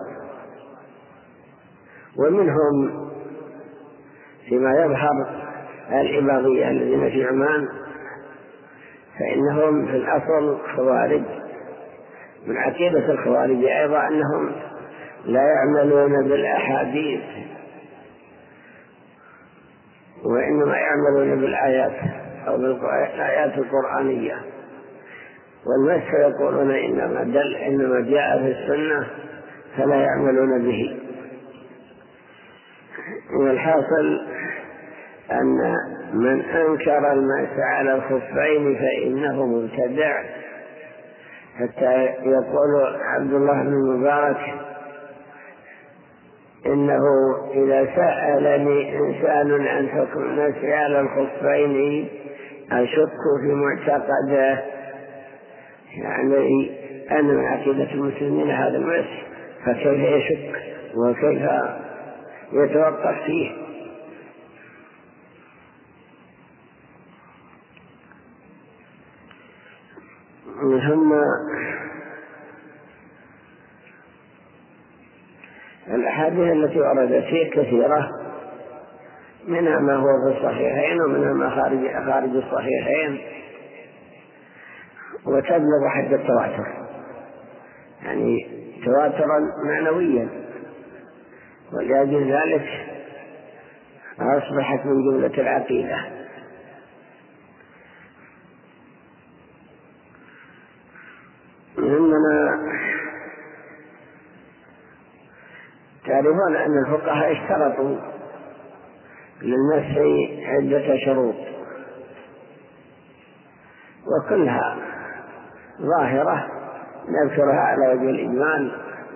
ومنهم فيما يظهر الإباضية الذين في عمان، فإنهم في الأصل خوارج. من عقيدة الخوارج أيضا أنهم لا يعملون بالأحاديث وإنما يعملون بالآيات أو بالآيات القرآنية، والمسح يقولون إنما جاء في السنة فلا يعملون به. والحاصل أن من أنكر المسح على الخفين فإنه مبتدع، حتى يقول عبد الله بن المبارك إنه إذا سألني إنسان عن حكم المسح على الخفين أشك في معتقده، يعني أن من عقيدة المسلمين هذا المسح، فكيف يشك وكيف يتوقف فيه؟ ثم الأحاديث التي وردت فيه كثيرة، منها ما هو في الصحيحين ومنها ما خارج الصحيحين، وتبلغ حد التواتر، يعني تواترا معنويا، ولأجل ذلك أصبحت من جملة العقيدة. إننا تعرفون أن الفقهاء اشترطوا للمسح عدة شروط، وكلها ظاهرة نذكرها على وجه الإجمال.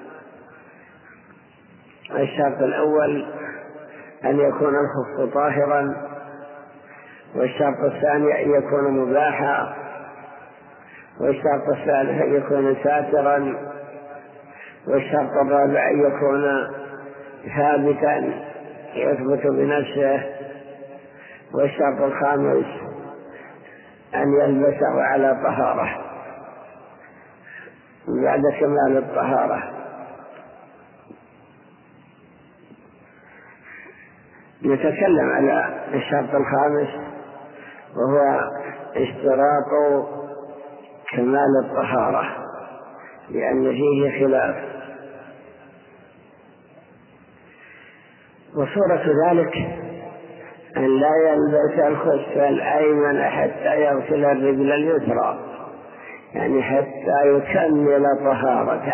الشرط الأول أن يكون الخف طاهرا، والشرط الثاني أن يكون مباحا، والشرط الثالث أن يكون ساترا، والشرط الرابع أن يكون ثابتا يثبت بنفسه، والشرط الخامس أن يلبسه على طهارة بعد كمال الطهارة. نتكلم على الشرط الخامس، وهو اشتراط كمال الطهارة، لأن فيه خلاف. وصورة ذلك أن لا يلبس الخف الأيمن حتى يغسل الرجل اليسرى، يعني حتى يكمل طهارته.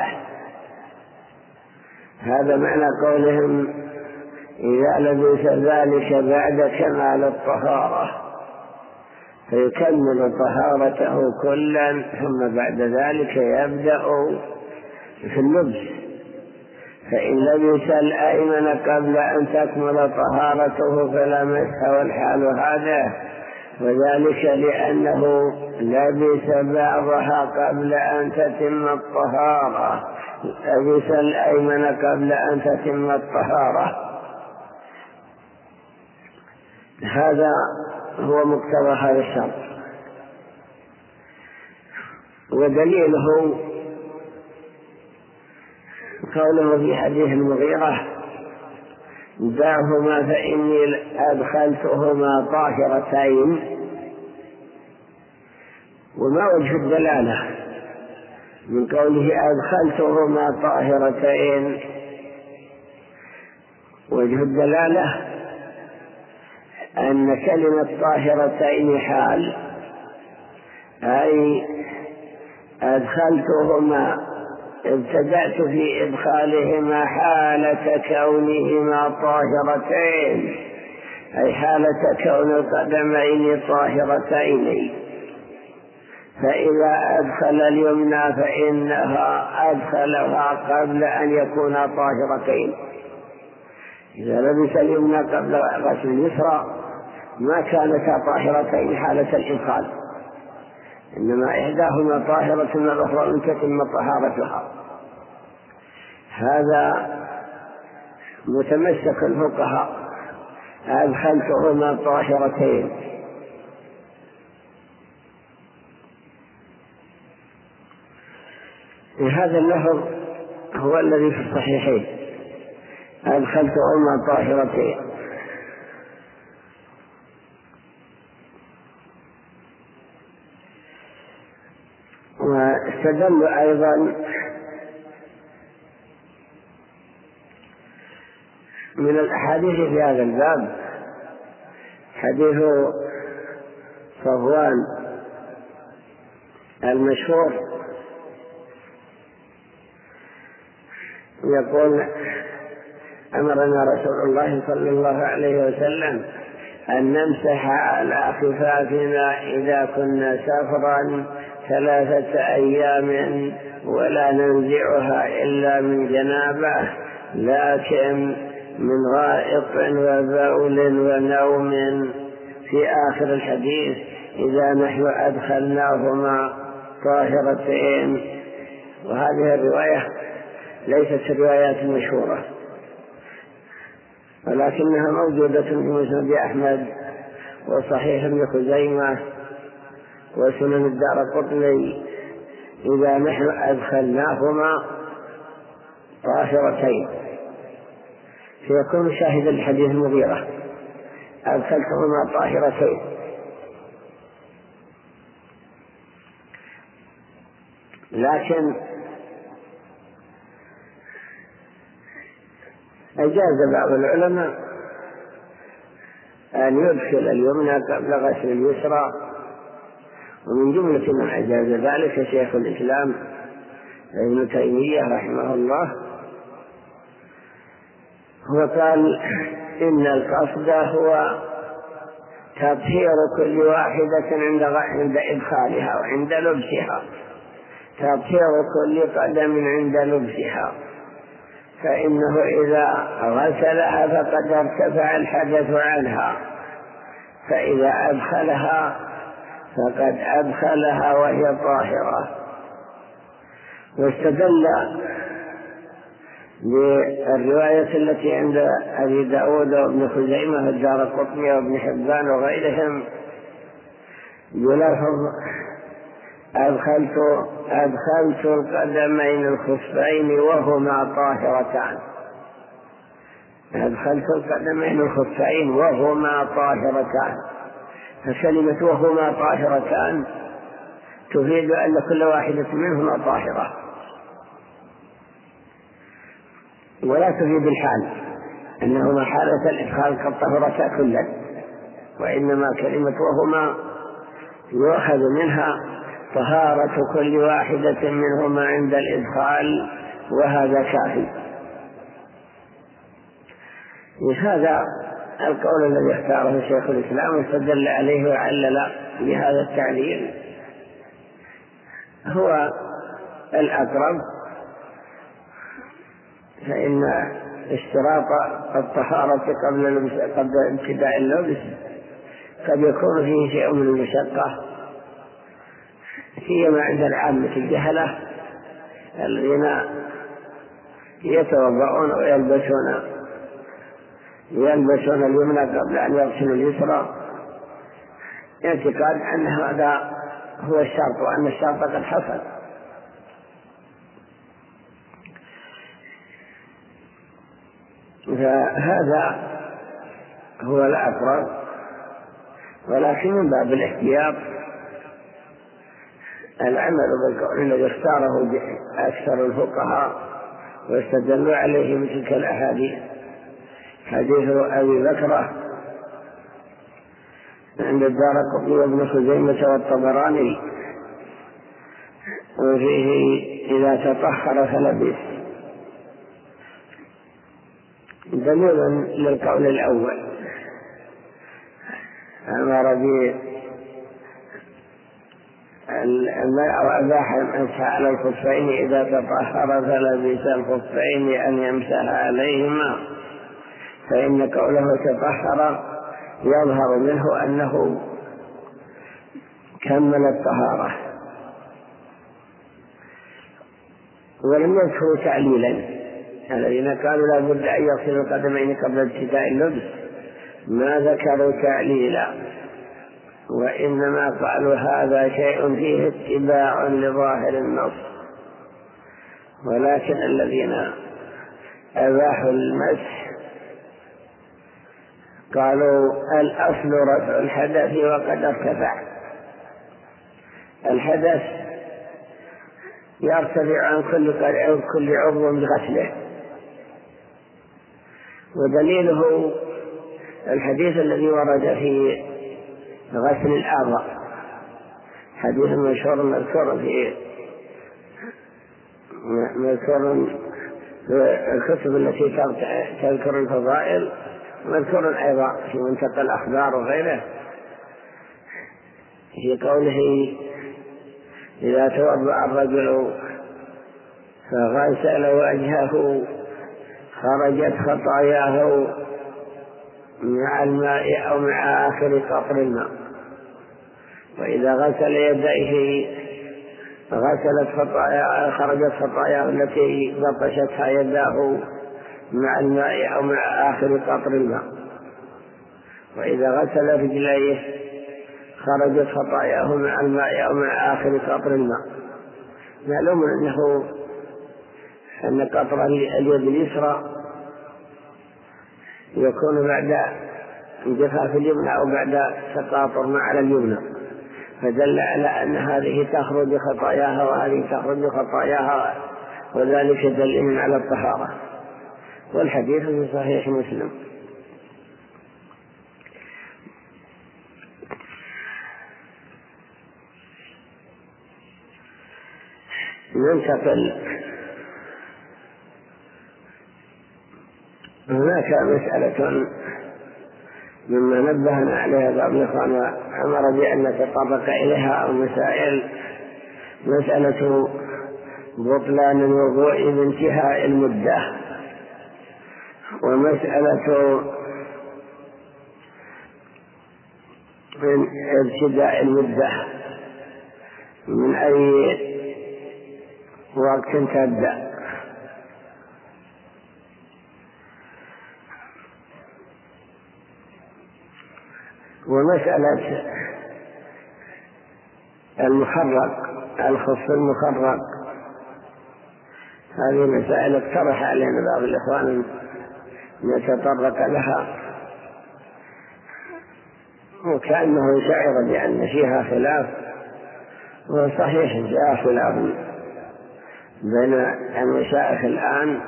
هذا معنى قولهم إذا لبس ذلك بعد كمال الطهارة فيكمل طهارته كلا، ثم بعد ذلك يبدأ في اللبس. فإن لبس الأيمن قبل أن تكمل طهارته فلا مسح، والحال هذا، وذلك لأنه لبس بعضها قبل أن تتم الطهارة، لبس الأيمن قبل أن تتم الطهارة. هذا هو مقتضى هذا الشرط. ودليله قوله في حديث المغيرة دعهما فإني أدخلتهما طاهرتين. وما وجه الدلالة من قوله أدخلتهما طاهرتين؟ وجه الدلالة أن كلمة طاهرتين حال، أي أدخلتهما، ابتدأت في إدخالهما حالة كونهما طاهرتين، أي حالة كون القدمين طاهرتين. فإذا أدخل اليمنى فإنها أدخلها قبل أن يكونا طاهرتين. إذا لبس اليمنى قبل غسل اليسرى ما كانتا طاهرتين حالة الإدخال، إنما إحداهما طاهرة والأخرى لم تتم طهارتها. هذا متمسك الفقهاء، أدخلتهما طاهرتين. هذا اللفظ هو الذي في الصحيحين، أدخلتهما طاهرتين. واستدل أيضا من الأحاديث في هذا الباب حديث صفوان المشهور يقول: أمرنا رسول الله صلى الله عليه وسلم أن نمسح على خفافنا إذا كنا سفرا 3 أيام ولا ننزعها إلا من جنابة، لكن من غائط وبول ونوم. في آخر الحديث: إذا نحن أدخلناهما طاهرتين. وهذه الرواية ليست الروايات المشهورة، ولكنها موجودة في مسند أحمد وصحيح ابن خزيمة وسنن الدارقطني: إذا نحن أدخلناهما طاهرتين. فيكون شاهد الحديث المغيرة: أدخلتهما طاهرتين. لكن أجاز بعض العلماء أن يدخل اليمنى قبل غسل اليسرى، ومن جملة من أجاز ذلك شيخ الإسلام ابن تيمية رحمه الله. هو قال: إن القصد هو تطهير كل واحدة عند إدخالها وعند لبسها، تطهير كل قدم عند لبسها، فإنه إذا غسلها فقد ارتفع الحدث عنها، فإذا أدخلها فقد أدخلها وهي طاهرة. واستدل بالرواية التي عند أبي داود وابن خزيمة والدارقطني وابن حبان وغيرهم بلفظ: أدخلت القدمين الخفين وهما طاهرتان. أدخلت القدمين الخفين وهما طاهرتان. فكلمة وهما طاهرتان تفيد أن كل واحدة منهما طاهرة، ولا تفيد الحال أنهما حالة الإدخال قد طهرتا كلا، وإنما كلمة وهما يؤخذ منها طهارة كل واحدة منهما عند الإدخال، وهذا كافي. هذا القول الذي اختاره شيخ الإسلام واستدل عليه وعلل بهذا التعليل هو الأقرب، فإن اشتراط الطهارة قبل ابتداء اللبس قد يكون فيه شيء من المشقة، سيما عند العامة الجهلة الذين يتوضؤون ويلبسون اليمنى قبل أن يغسلوا اليسرى، اعتقاد أن هذا هو الشرط وأن الشرط قد حصل. فهذا هو الأقرب، ولكن من باب الاحتياط العمل بالقول الذي اختاره أكثر الفقهاء واستدلوا عليه بتلك الأحاديث: حديث أبي بكرة عند الدارقطني وابن خزيمة والطبراني، وفيه: إذا تطهر فلبس، دليل للقول الأول. أمر أو أباح المسح على الخفين إذا تطهر فلبس الخفين أن يمسح عليهما، فإن قوله تطهر يظهر منه أنه كمل الطهارة، ولم يذكروا تعليلا. الذين قالوا لا بد أن يغسلوا القدمين قبل ابتداء اللبس ما ذكروا تعليلا، وإنما قالوا هذا شيء فيه اتباع لظاهر النص. ولكن الذين أباحوا المسح قالوا الأصل رفع الحدث وقد ارتفع. الحدث يرتفع عن كل عضو بغسله، ودليله الحديث الذي ورد في غسل الأعضاء حديث مشهور مذكور في الكتب التي تذكر الفضائل، مذكور أيضا في منتقى الأخبار وغيره، في قوله إذا توضأ الرجل فغسل وجهه خرجت خطاياه مع الماء أو مع آخر قطر الماء، وإذا غسل يديه خرجت خطاياه التي بطشتها يداه مع الماء أو مع آخر قطر الماء، وإذا غسل رجليه خرجت خطاياه مع الماء أو مع آخر قطر الماء. معلوم أن قطر اليد اليسرى يكون بعد انجفاف اليمنى أو بعد تقاطر ما على اليمنى، فدل على أن هذه تخرج خطاياها وهذه تخرج خطاياها، وذلك دليل على الطهارة، والحديث في صحيح مسلم. ننتقل. هناك مسألة مما نبهنا عليها بعض الإخوان وأمر بأن نتطرق إليها، أو مسألة بطلان الوضوء بانتهاء المدة، ومسألة من ابتداء المدة من أي وقت تبدأ. ومسألة الخف المخرق هذه مسائل اقترح علينا بعض الإخوان نتطرق لها، وكأنه شعر بأن فيها خلاف، وصحيح جاء خلاف بين المشايخ الآن،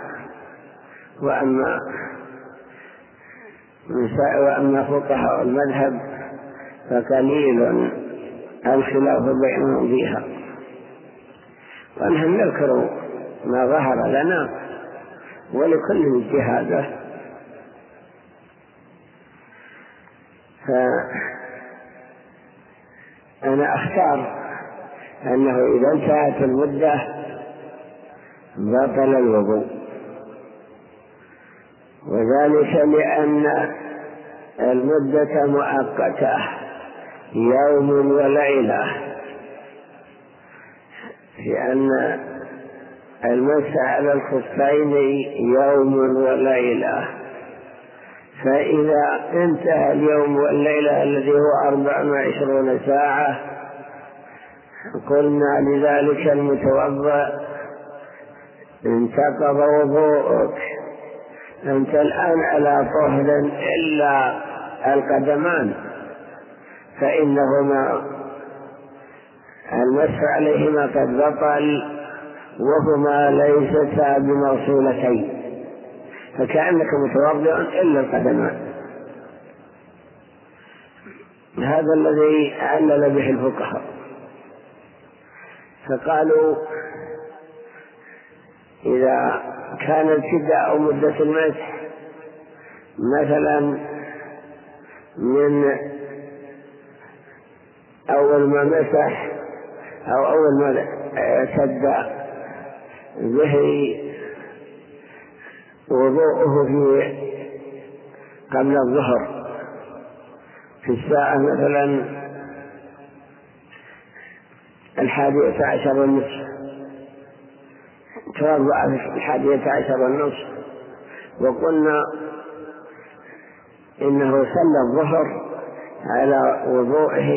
وأما فقهاء المذهب فقليل الخلاف بينهم فيها، ونحن نذكر ما ظهر لنا ولكل اجتهاده. فأنا أختار أنه إذا انتهت المدة بطل الوضوء، وذلك لأن المدة مؤقتة يوم وليلة، لأن المسح على الخفين يوم وليلة، فإذا انتهى اليوم والليلة الذي هو 24 ساعة قلنا لذلك المتوضأ انتقض وضوءك، أنت الآن على طهر إلا القدمان، فإنهما المسح عليهما قد بطل وهما ليستا بموصولتين، فكأنك متوضئ إلا القدمان. هذا الذي علل به الفقهاء، فقالوا إذا كان ابتداء مدة المسح مثلا من أول ما مسح أو أول ما سد به وضوءه قبل الظهر في الساعة مثلا 11:30 توضأ في 11:30 وقلنا إنه صلى الظهر على وضوءه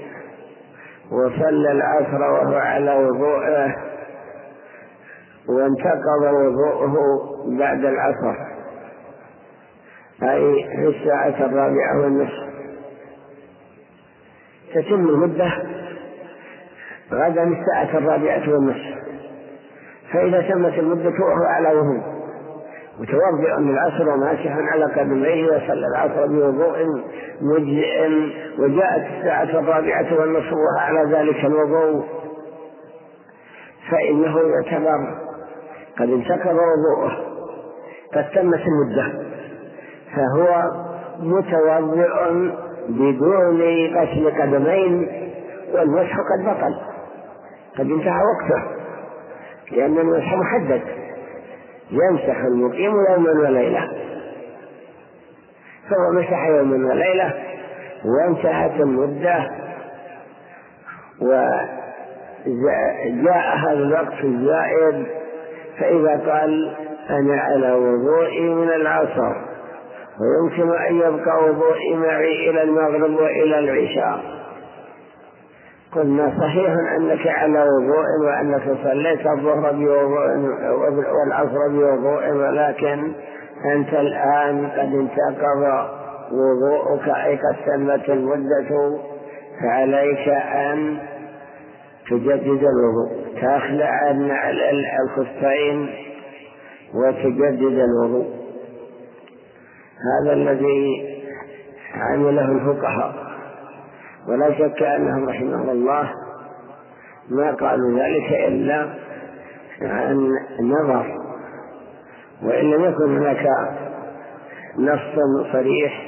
وصلى العصر وهو على وضوءه، وانتقض وضوءه بعد العصر أي في الساعة 4:30. تتم المدة غدا الساعة 4:30، فإذا تمت المدة وهو على وضوء متوضئ للعصر وماسح على قدميه وصلى العصر بوضوء مجزئ، وجاءت الساعة 4 والنصف على ذلك الوضوء، فإنه يعتبر قد انتقض وضوءه، قد تمت المدة، فهو متوضئ بدون غسل قدمين، والمسح قد بطل، قد انتهى وقته، لأن المسح محدد، يمسح المقيم يوما وليلة، فهو مسح يوما وليلة وانتهت المدة، وجاء هذا الوقت الزائد، فإذا قال أنا على وضوئي من العصر ويمكن أن يبقى وضوئي معي إلى المغرب وإلى العشاء، قلنا صحيح أنك على وضوء وأنك صليت الظهر بوضوء والعصر بوضوء، ولكن أنت الآن قد انتقض وضوءك، أي قد تمت المدة، فعليك أن تجدد الوضوء، تخلع الخفين وتجدد الوضوء. هذا الذي عمله الفقهاء، ولا شك أنهم رحمهم الله ما قالوا ذلك إلا عن نظر، وإن لم يكن هناك نص صريح.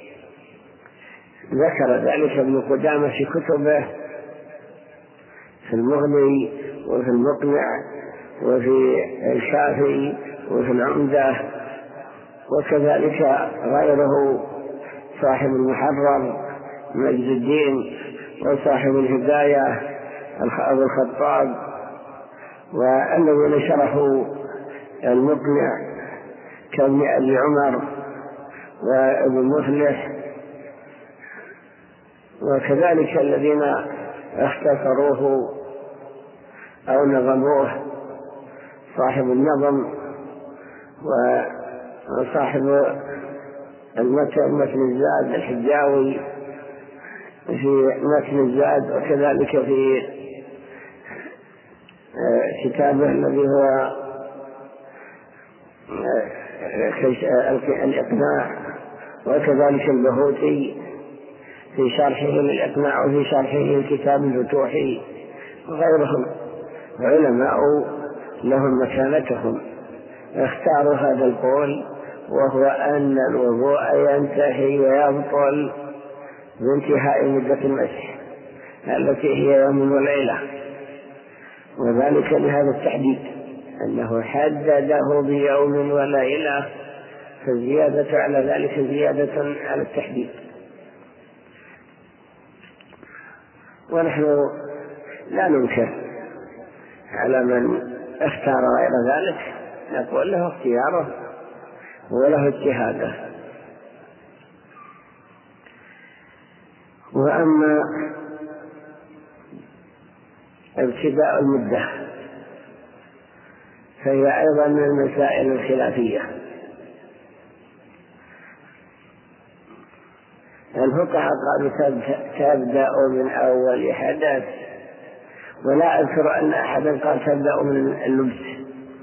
ذكر ذلك ابن قدامة في كتبه، في المغني وفي المقنع وفي الشافعي وفي العمدة، وكذلك غيره صاحب المحرر مجد الدين، وصاحب الهداية أبو الخطاب، والذين شرحوا المقنع كابن أبي عمر وابن مفلح، وكذلك الذين اختصروه أو نظموه صاحب النظم وصاحب المتن الزاد الحجاوي في متن الزاد، وكذلك في كتابه الذي هو الإقناع، وكذلك البهوتي في شرحه للإقناع وفي شرحه الكتاب الفتوحي، وغيرهم علماء لهم مكانتهم اختاروا هذا القول، وهو أن الوضوء ينتهي ويبطل بانتهاء مدة المسح التي هي يوم وليلة، وذلك لهذا التحديد أنه حدده بيوم وليلة، فالزيادة على ذلك زيادة على التحديد. ونحن لا ننكر على من اختار غير ذلك، نقول له اختياره وله اجتهاده. وأما ابتداء المدة فهي أيضا من المسائل الخلافية. الفقهاء قالوا تبدأ من أول حدث، ولا أذكر أن أحدا قال تبدأ من اللبس،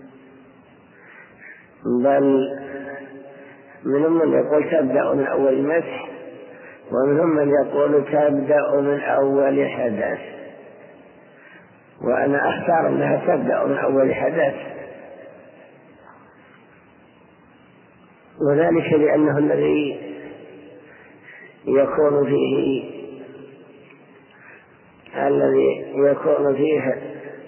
بل منهم من يقول تبدأ من أول المسح، ومنهم من يقول تبدأ من أول حدث، وأنا أختار أنها تبدأ من أول حدث، وذلك لأنه الذي يكون فيه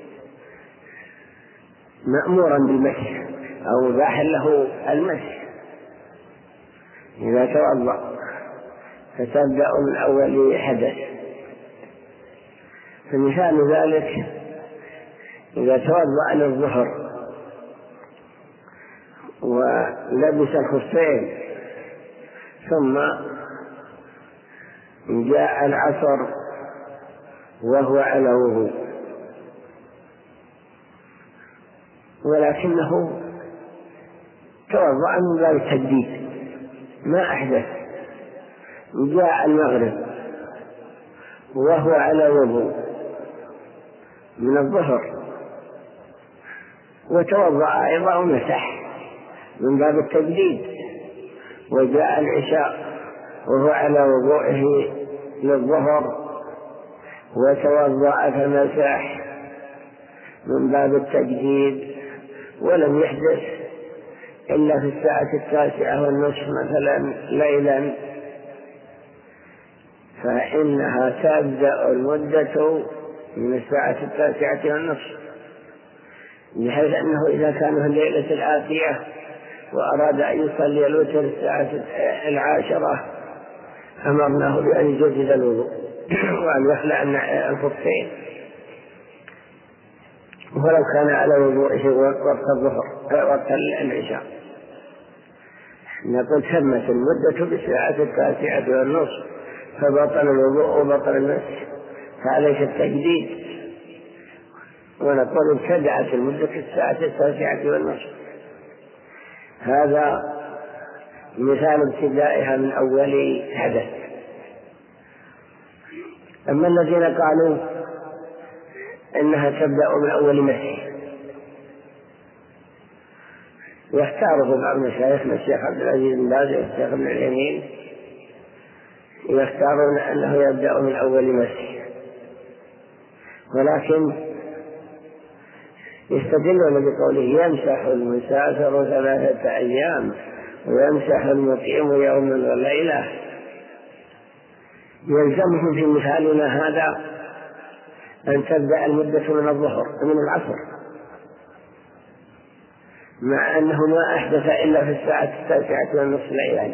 مأمورا بالمسح أو مباح له المسح. إذا توضأ فتبدأ من أول حدث، فمثال ذلك إذا توضأ للظهر ولبس الخفين ثم جاء العصر وهو على وضوء، ولكنه توضأ من باب التجديد ما أحدث، جاء المغرب وهو على وضوء من الظهر وتوضأ أيضا ومسح، من باب التجديد، وجاء العشاء وهو على وضوئه للظهر وتوضأ فمسح من باب التجديد ولم يحدث إلا في الساعة 9:30 مثلا ليلا، فإنها تبدأ المدة من الساعة 9:30، بحيث أنه إذا كان في الليلة الآتية وأراد أن يصلي الوتر الساعة 10 أمرناه بأن يجدد الوضوء وأن يخلع الخفين، ولو كان على وضوءه وقت العشاء. نقول تمت المدة بالساعة 9:30 فبطل الوضوء وبطل المسح، فعليك التجديد، ونقول ابتدأت المدة الساعة 9:30. هذا مثال ابتدائها من أول حدث. أما الذين قالوا إنها تبدأ من أول مسح، يختاره بعض مشايخنا الشيخ عبد العزيز بن باز والشيخ ابن عثيمين، يختارون أنه يبدأ من أول مسح، ولكن يستدلون بقوله يمسح المسافر 3 أيام ويمسح المقيم يوما وليلة. يلزمهم في مثالنا هذا أن تبدأ المدة من الظهر من العصر، مع أنه ما أحدث إلا في الساعة 9:30 ليلا،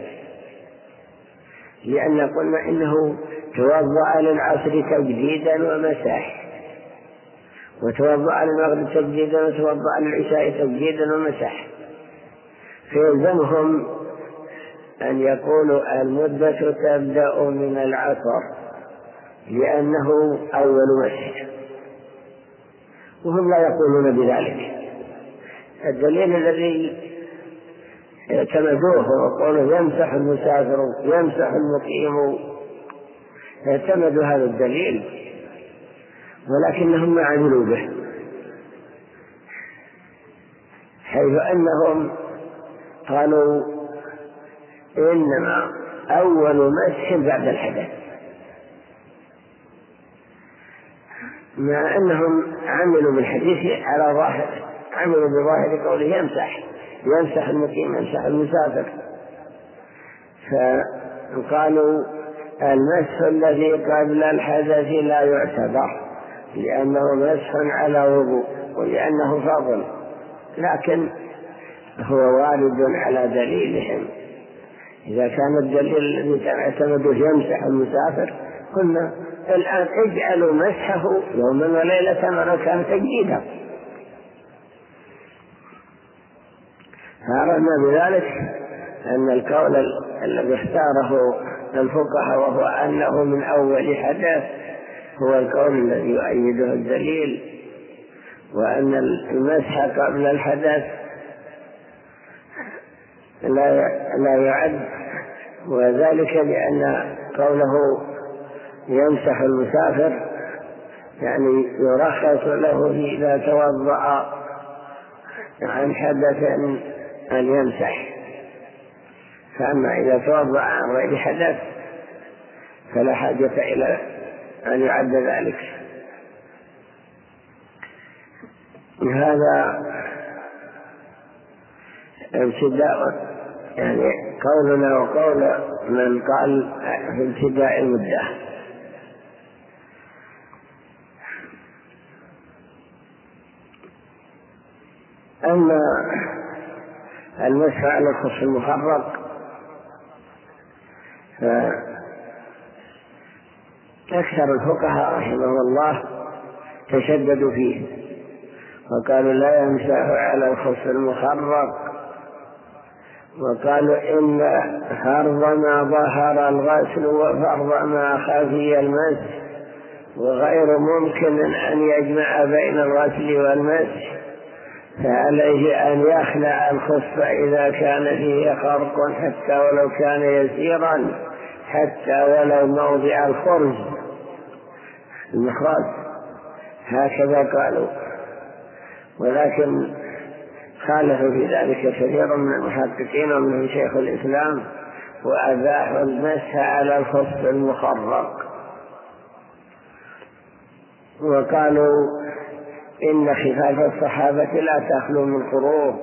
لأن قلنا إنه توضأ للعصر تجديدا ومسح، وتوضأ للمغرب تجديدا، وتوضأ للعشاء تجديدا ومسح، فيلزمهم أن يقولوا المدة تبدأ من العصر لأنه أول مسح، وهم لا يقولون بذلك. الدليل الذي اعتمدوه وقالوا يمسح المسافر يمسح المقيم، اعتمدوا هذا الدليل ولكنهم ما عملوا به، حيث أنهم قالوا إنما أول مسح بعد الحدث، مع أنهم عملوا بالحديث على ظاهر، عملوا بظاهر قوله يمسح المقيم يمسح المسافر، فقالوا المسح الذي قبل الحدث لا يعتبر لأنه مسح على وضوء ولأنه فضل، لكن هو وارد على دليلهم. إذا كان الدليل الذي اعتمدوا يمسح المسافر، قلنا الآن اجعلوا مسحه يوما وليلة ولو كان تجديدا. فأردنا بذلك أن القول الذي اختاره الفقهاء وهو أنه من أول حدث هو القول الذي يؤيده الدليل، وأن المسح قبل الحدث لا يعد، وذلك لأن قوله يمسح المسافر يعني يرخص له إذا توضأ عن حدث أن يمسح، فأما إذا توضأ عن غير حدث فلا حاجة إلى أن يعد ذلك. هذا ابتداء، يعني قولنا وقول من قال في ابتداء المدة. أما المسح على الخف المخرق فأكثر الفقهاء رحمه الله تشددوا فيه وقالوا لا يمسح على الخف المخرق، وقالوا إن فرض ما ظهر الغسل وفرض ما خفي المسح، وغير ممكن أن يجمع بين الغسل والمسح، فعليه أن يخلع الخف إذا كان فيه خرق حتى ولو كان يسيرا، حتى ولو موضع الخرج المخراج، هكذا قالوا. ولكن خالف في ذلك كثير من المحققين ومنهم شيخ الإسلام، وأباحوا المسح على الخف المخرق، وقالوا إن خفاف الصحابة لا تخلو من خروق،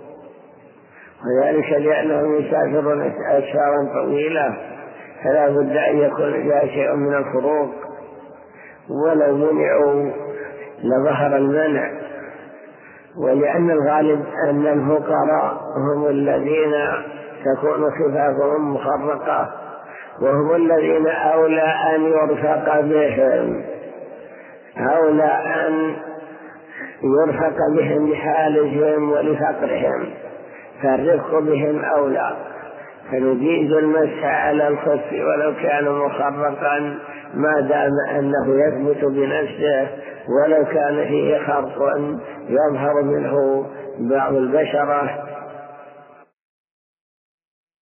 وذلك لأنهم يسافرون أسفارا طويلة فلا بد أن يكون فيها شيء من الخروق، ولو منعوا لظهر المنع. ولأن الغالب أن الفقراء هم الذين تكون خفافهم مخرقة، وهم الذين أولى أن يرفق بهم، أولى أن يرفق بهم لحالهم ولفقرهم، فالرفق بهم أولى، فنجيز المسح على الخف ولو كان مخرقا ما دام أنه يثبت بنفسه، ولو كان فيه خرق يظهر منه بعض البشرة